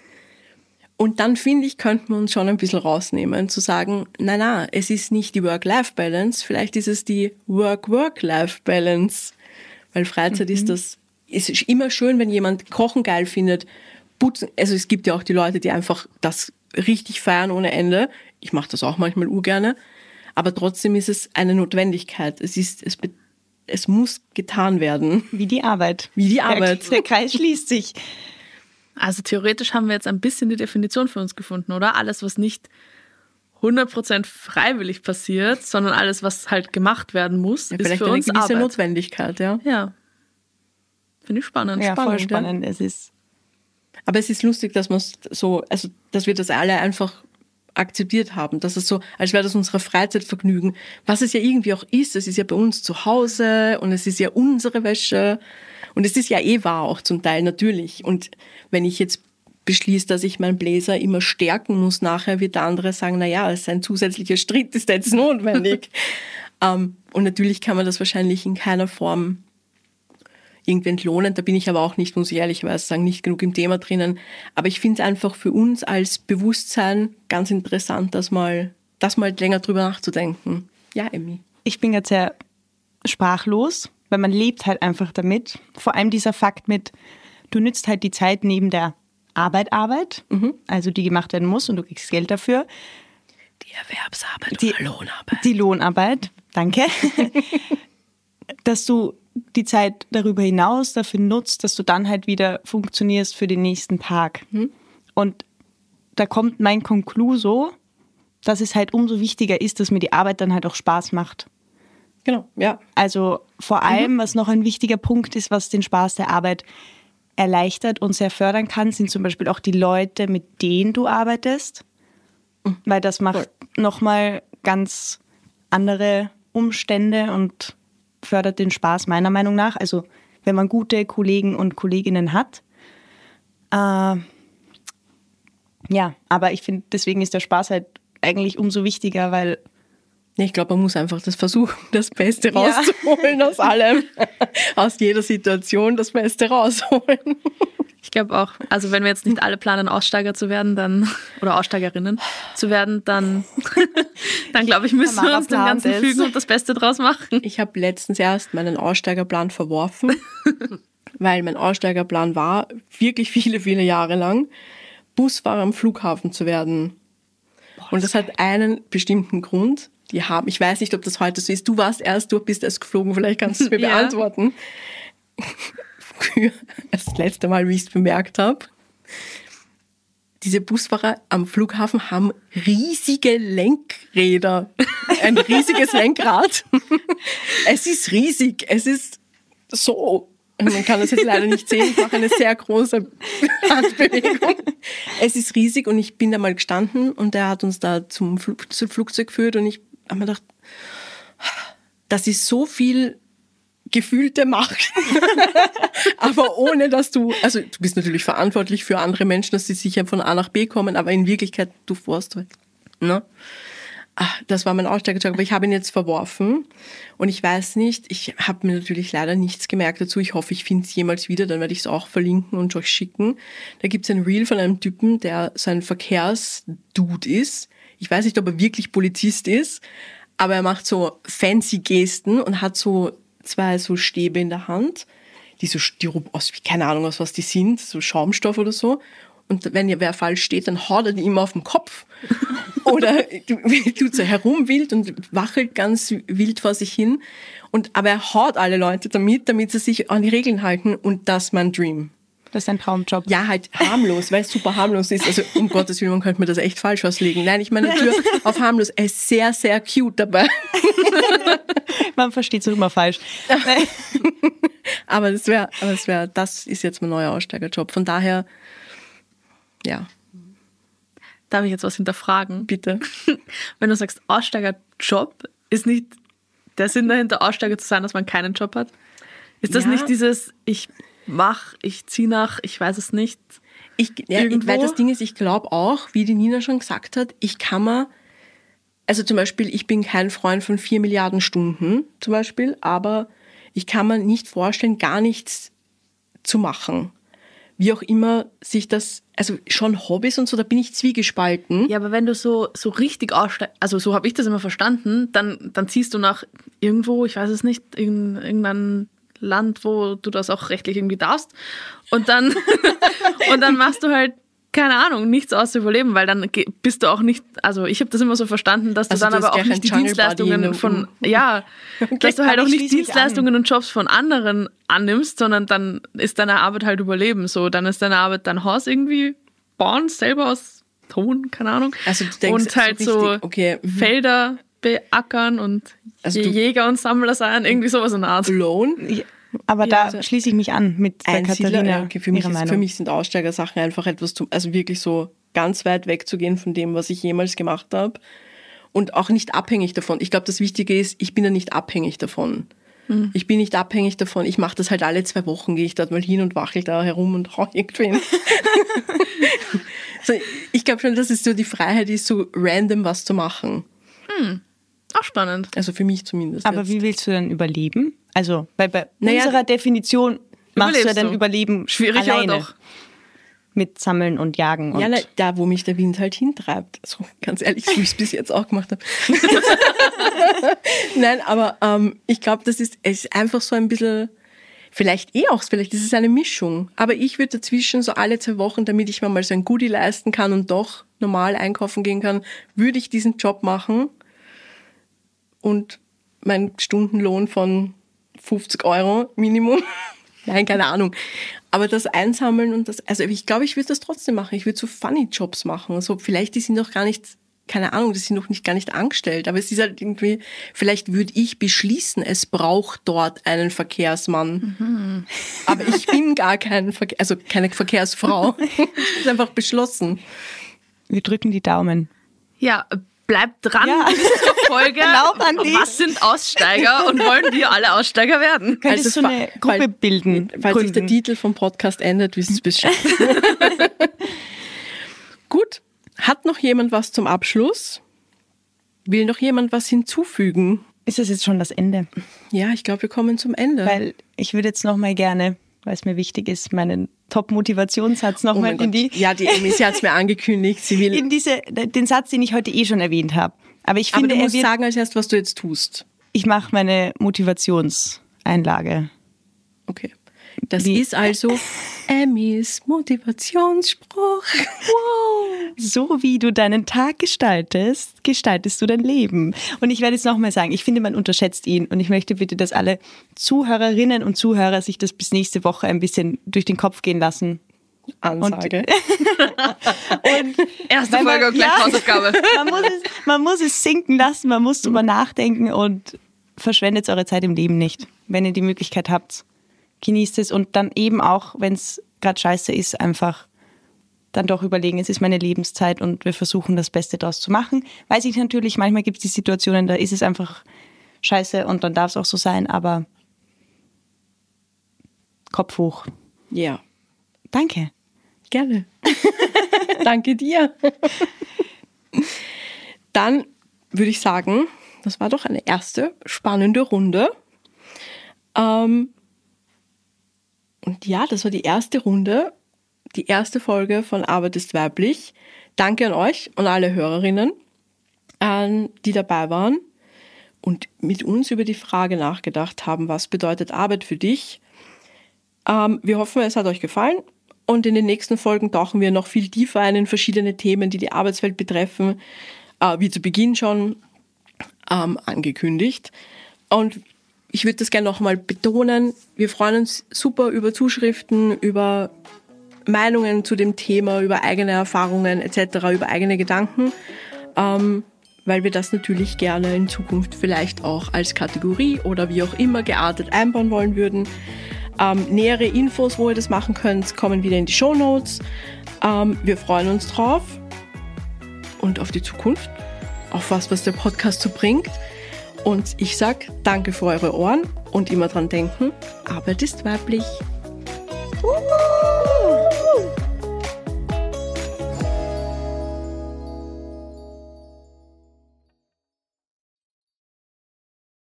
[SPEAKER 1] Und dann, finde ich, könnten wir uns schon ein bisschen rausnehmen, zu sagen, na na, es ist nicht die Work-Life-Balance, vielleicht ist es die Work-Work-Life-Balance. Weil Freizeit mhm. ist das, es ist immer schön, wenn jemand Kochen geil findet, putzen, also es gibt ja auch die Leute, die einfach das richtig feiern ohne Ende. Ich mache das auch manchmal urgerne, aber trotzdem ist es eine Notwendigkeit. Es ist, es, es muss getan werden.
[SPEAKER 2] Wie die Arbeit.
[SPEAKER 1] Wie die Arbeit.
[SPEAKER 2] Der, der Kreis schließt sich.
[SPEAKER 4] Also theoretisch haben wir jetzt ein bisschen die Definition für uns gefunden, oder? Alles, was nicht hundert Prozent freiwillig passiert, sondern alles, was halt gemacht werden muss,
[SPEAKER 1] ja,
[SPEAKER 4] ist
[SPEAKER 1] vielleicht
[SPEAKER 4] für
[SPEAKER 1] eine
[SPEAKER 4] uns
[SPEAKER 1] gewisse
[SPEAKER 4] Arbeit.
[SPEAKER 1] Notwendigkeit, ja.
[SPEAKER 4] Ja. Finde ich spannend.
[SPEAKER 2] Ja,
[SPEAKER 1] spannend,
[SPEAKER 2] voll spannend. Ja. Es ist.
[SPEAKER 1] Aber es ist lustig, dass man so, also dass wir das alle einfach akzeptiert haben, dass es so, als wäre das unser Freizeitvergnügen, was es ja irgendwie auch ist. Es ist ja bei uns zu Hause und es ist ja unsere Wäsche und es ist ja eh wahr auch zum Teil natürlich. Und wenn ich jetzt beschließe, dass ich meinen Bläser immer stärken muss, nachher wird der andere sagen, na ja, es ist ein zusätzlicher Schritt, ist jetzt notwendig. um, und natürlich kann man das wahrscheinlich in keiner Form irgendwie entlohnen. Da bin ich aber auch nicht, muss ich ehrlicherweise sagen, nicht genug im Thema drinnen. Aber ich finde es einfach für uns als Bewusstsein ganz interessant, das mal, das mal länger drüber nachzudenken. Ja, Emmy.
[SPEAKER 2] Ich bin jetzt sehr sprachlos, weil man lebt halt einfach damit. Vor allem dieser Fakt mit, du nützt halt die Zeit neben der Arbeit, Arbeit, mhm. also die gemacht werden muss und du kriegst Geld dafür.
[SPEAKER 1] Die Erwerbsarbeit
[SPEAKER 2] die,
[SPEAKER 1] oder Lohnarbeit.
[SPEAKER 2] Die Lohnarbeit, danke. Dass du die Zeit darüber hinaus dafür nutzt, dass du dann halt wieder funktionierst für den nächsten Tag. Mhm. Und da kommt mein Concluso, dass es halt umso wichtiger ist, dass mir die Arbeit dann halt auch Spaß macht.
[SPEAKER 1] Genau, ja.
[SPEAKER 2] Also vor allem, mhm. was noch ein wichtiger Punkt ist, was den Spaß der Arbeit erleichtert und sehr fördern kann, sind zum Beispiel auch die Leute, mit denen du arbeitest. Mhm. Weil das macht nochmal ganz andere Umstände und fördert den Spaß meiner Meinung nach. Also wenn man gute Kollegen und Kolleginnen hat. Äh, ja, aber ich finde, deswegen ist der Spaß halt eigentlich umso wichtiger, weil
[SPEAKER 1] ich glaube, man muss einfach das versuchen, das Beste rauszuholen ja. aus allem. Aus jeder Situation das Beste rausholen.
[SPEAKER 4] Ich glaube auch, also wenn wir jetzt nicht alle planen, Aussteiger zu werden, dann oder Aussteigerinnen zu werden, dann, dann glaube ich, müssen wir uns dem Ganzen fügen und das Beste draus machen.
[SPEAKER 1] Ich habe letztens erst meinen Aussteigerplan verworfen, weil mein Aussteigerplan war, wirklich viele, viele Jahre lang, Busfahrer am Flughafen zu werden. Boah, und das hat einen bestimmten Grund. Die haben, ich weiß nicht, ob das heute so ist. Du warst erst, du bist erst geflogen, vielleicht kannst du es mir ja. beantworten. Das letzte Mal, wie ich es bemerkt habe. Diese Busfahrer am Flughafen haben riesige Lenkräder. Ein riesiges Lenkrad. Es ist riesig. Es ist so. Man kann das jetzt leider nicht sehen. Ich mache eine sehr große Handbewegung. Es ist riesig und ich bin da mal gestanden und der hat uns da zum, Flug, zum Flugzeug geführt und ich habe mir gedacht, das ist so viel gefühlte Macht. Aber ohne, dass du, also du bist natürlich verantwortlich für andere Menschen, dass sie sicher von A nach B kommen, aber in Wirklichkeit, du fährst halt. Ne? Ach, das war mein Aussteigerjob, aber ich habe ihn jetzt verworfen und ich weiß nicht, ich habe mir natürlich leider nichts gemerkt dazu. Ich hoffe, ich finde es jemals wieder, dann werde ich es auch verlinken und euch schicken. Da gibt es ein Reel von einem Typen, der so ein Verkehrsdude ist. Ich weiß nicht, ob er wirklich Polizist ist, aber er macht so fancy Gesten und hat so zwei so Stäbe in der Hand, die so Styrop aus, keine Ahnung aus was die sind, so Schaumstoff oder so. Und wenn ja wer falsch steht, dann haut er die immer auf den Kopf. Oder tut so herumwild und wachelt ganz wild vor sich hin. Und, aber er haut alle Leute damit, damit sie sich an die Regeln halten. Und das ist mein Dream.
[SPEAKER 2] Das ist ein Traumjob.
[SPEAKER 1] Ja, halt harmlos, weil es super harmlos ist. Also um Gottes Willen, man könnte mir das echt falsch auslegen. Nein, ich meine natürlich auf harmlos. Er ist sehr, sehr cute dabei.
[SPEAKER 2] Man versteht es immer falsch.
[SPEAKER 1] aber das wäre, aber das wäre, das ist jetzt mein neuer Aussteigerjob. Von daher, ja.
[SPEAKER 4] Darf ich jetzt was hinterfragen?
[SPEAKER 1] Bitte.
[SPEAKER 4] Wenn du sagst Aussteigerjob, ist nicht der Sinn dahinter, Aussteiger zu sein, dass man keinen Job hat? Ist das ja. nicht dieses, ich mach, ich zieh nach, ich weiß es nicht.
[SPEAKER 1] Ich, ja, weil das Ding ist, ich glaube auch, wie die Nina schon gesagt hat, ich kann mir, also zum Beispiel, ich bin kein Freund von vier Milliarden Stunden zum Beispiel, aber ich kann mir nicht vorstellen, gar nichts zu machen. Wie auch immer sich das, also schon Hobbys und so, da bin ich zwiegespalten.
[SPEAKER 4] Ja, aber wenn du so, so richtig aussteigst, also so habe ich das immer verstanden, dann, dann ziehst du nach irgendwo, ich weiß es nicht, irgendein, irgendein Land, wo du das auch rechtlich irgendwie darfst. Und dann, und dann machst du halt, keine Ahnung, nichts außer überleben, weil dann ge- bist du auch nicht, also ich habe das immer so verstanden, dass du
[SPEAKER 1] Also
[SPEAKER 4] dann
[SPEAKER 1] du hast
[SPEAKER 4] aber auch
[SPEAKER 1] gleich
[SPEAKER 4] nicht die
[SPEAKER 1] einen Jungle
[SPEAKER 4] Dienstleistungen
[SPEAKER 1] Buddy
[SPEAKER 4] von,
[SPEAKER 1] in-
[SPEAKER 4] ja, dass du halt
[SPEAKER 2] kann
[SPEAKER 4] auch
[SPEAKER 2] ich
[SPEAKER 4] nicht
[SPEAKER 2] schließe mich
[SPEAKER 4] Dienstleistungen und Jobs von anderen annimmst, sondern dann ist deine Arbeit halt überleben. So, dann ist deine Arbeit dein Haus irgendwie bauen, selber aus Ton, keine Ahnung.
[SPEAKER 1] Also du denkst
[SPEAKER 4] und halt
[SPEAKER 1] so
[SPEAKER 4] so
[SPEAKER 1] richtig, okay, mhm.
[SPEAKER 4] Felder beackern und
[SPEAKER 1] Also
[SPEAKER 4] Je-
[SPEAKER 1] du-
[SPEAKER 4] Jäger und Sammler sein, irgendwie sowas in der Art.
[SPEAKER 1] Alone.
[SPEAKER 2] Ja, aber
[SPEAKER 1] Ja,
[SPEAKER 2] da
[SPEAKER 1] also
[SPEAKER 2] schließe ich mich an mit der
[SPEAKER 1] Einsiedler,
[SPEAKER 2] Katharina.
[SPEAKER 1] ja, okay, für mich,
[SPEAKER 2] ihrer
[SPEAKER 1] ist,
[SPEAKER 2] Meinung.
[SPEAKER 1] für mich sind Aussteigersachen einfach etwas, zu, also wirklich so ganz weit wegzugehen von dem, was ich jemals gemacht habe und auch nicht abhängig davon. Ich glaube, das Wichtige ist, ich bin ja nicht abhängig davon. Mhm. Ich bin nicht abhängig davon. Ich mache das halt alle zwei Wochen, gehe ich dort mal hin und wachel da herum und hau irgendwen. So, ich glaube schon, dass es so die Freiheit ist, so random was zu machen.
[SPEAKER 4] Auch spannend.
[SPEAKER 1] Also für mich zumindest.
[SPEAKER 2] Aber
[SPEAKER 1] jetzt.
[SPEAKER 2] wie willst du denn überleben? Also bei, bei
[SPEAKER 1] Naja,
[SPEAKER 2] unserer Definition machst du ja
[SPEAKER 4] überlebst
[SPEAKER 2] dann
[SPEAKER 4] du.
[SPEAKER 2] Überleben
[SPEAKER 4] Schwierig, aber
[SPEAKER 2] alleine.
[SPEAKER 4] doch.
[SPEAKER 2] Mit Sammeln und Jagen. Und
[SPEAKER 1] Ja, na, da, wo mich der Wind halt hintreibt. Also ganz ehrlich, so wie ich es bis jetzt auch gemacht habe. Nein, aber ähm, ich glaube, das ist, es ist einfach so ein bisschen, vielleicht eh auch, vielleicht ist es eine Mischung. Aber ich würde dazwischen so alle zwei Wochen, damit ich mir mal so ein Goodie leisten kann und doch normal einkaufen gehen kann, würde ich diesen Job machen und meinen Stundenlohn von fünfzig Euro Minimum. Nein, keine Ahnung. Aber das Einsammeln und das, also ich glaube, ich würde das trotzdem machen. Ich würde so Funny-Jobs machen. Also vielleicht, die sind doch gar nicht, keine Ahnung, die sind noch nicht gar nicht angestellt. Aber es ist halt irgendwie, vielleicht würde ich beschließen, es braucht dort einen Verkehrsmann. Mhm. Aber ich bin gar kein, Verke- also keine Verkehrsfrau. Das ist einfach beschlossen.
[SPEAKER 2] wir drücken die Daumen.
[SPEAKER 4] Ja, bleibt dran
[SPEAKER 2] Ja.
[SPEAKER 4] bis zur Folge.
[SPEAKER 2] Glaub an dich.
[SPEAKER 4] Was sind Aussteiger und wollen wir alle Aussteiger werden?
[SPEAKER 2] Könntest
[SPEAKER 1] Also
[SPEAKER 2] du eine
[SPEAKER 1] fa-
[SPEAKER 2] Gruppe
[SPEAKER 1] fall-
[SPEAKER 2] bilden?
[SPEAKER 1] Falls sich der
[SPEAKER 2] gründen?
[SPEAKER 1] Titel vom Podcast ändert, wisst ihr Bescheid. Gut. Hat noch jemand was zum Abschluss? Will noch jemand was hinzufügen?
[SPEAKER 2] Ist das jetzt schon das Ende?
[SPEAKER 1] Ja, ich glaube, wir kommen zum Ende.
[SPEAKER 2] Weil ich würde jetzt noch mal gerne, weil es mir wichtig ist, meinen Top-Motivationssatz noch
[SPEAKER 1] Oh
[SPEAKER 2] mal
[SPEAKER 1] mein
[SPEAKER 2] in die,
[SPEAKER 1] Gott. Ja, die Amy, sie hat es mir angekündigt. Sie will.
[SPEAKER 2] in diese, den Satz, den ich heute eh schon erwähnt habe. Aber ich
[SPEAKER 1] Aber
[SPEAKER 2] finde,
[SPEAKER 1] du
[SPEAKER 2] er
[SPEAKER 1] musst
[SPEAKER 2] wird,
[SPEAKER 1] sagen als erst, was du jetzt tust.
[SPEAKER 2] ich mache meine Motivationseinlage.
[SPEAKER 1] Okay. Das
[SPEAKER 2] Wie-
[SPEAKER 1] ist also Amy's Motivationsspruch. Wow.
[SPEAKER 2] So wie du deinen Tag gestaltest, gestaltest du dein Leben. Und ich werde jetzt nochmal sagen, ich finde, man unterschätzt ihn. Und ich möchte bitte, dass alle Zuhörerinnen und Zuhörer sich das bis nächste Woche ein bisschen durch den Kopf gehen lassen.
[SPEAKER 1] Ansage.
[SPEAKER 2] Und
[SPEAKER 4] Erste
[SPEAKER 2] Weil man-
[SPEAKER 4] Folge und gleich
[SPEAKER 2] ja.
[SPEAKER 4] Hausaufgabe.
[SPEAKER 2] man, muss es, man muss es sinken lassen, man muss drüber nachdenken und verschwendet eure Zeit im Leben nicht. Wenn ihr die Möglichkeit habt, genießt es und dann eben auch, wenn es gerade scheiße ist, einfach dann doch überlegen, es ist meine Lebenszeit und wir versuchen das Beste daraus zu machen. Weiß ich natürlich, manchmal gibt es die Situationen, da ist es einfach scheiße und dann darf es auch so sein, aber Kopf hoch.
[SPEAKER 1] Ja,
[SPEAKER 2] Danke.
[SPEAKER 1] gerne. Danke dir. Dann würde ich sagen, das war doch eine erste spannende Runde. Ähm, und ja, das war die erste Runde, die erste Folge von Arbeit ist weiblich. Danke an euch und alle Hörerinnen, an die dabei waren und mit uns über die Frage nachgedacht haben, was bedeutet Arbeit für dich? Ähm, wir hoffen, es hat euch gefallen. Und in den nächsten Folgen tauchen wir noch viel tiefer ein in verschiedene Themen, die die Arbeitswelt betreffen, äh, wie zu Beginn schon ähm, angekündigt. Und ich würde das gerne nochmal betonen, wir freuen uns super über Zuschriften, über Meinungen zu dem Thema, über eigene Erfahrungen et cetera, über eigene Gedanken, ähm, weil wir das natürlich gerne in Zukunft vielleicht auch als Kategorie oder wie auch immer geartet einbauen wollen würden. Ähm, nähere Infos, wo ihr das machen könnt, kommen wieder in die Shownotes. Ähm, wir freuen uns drauf und auf die Zukunft, auf was, was der Podcast so bringt. Und ich sag danke für eure Ohren und immer dran denken, Arbeit ist weiblich.
[SPEAKER 2] Uhu.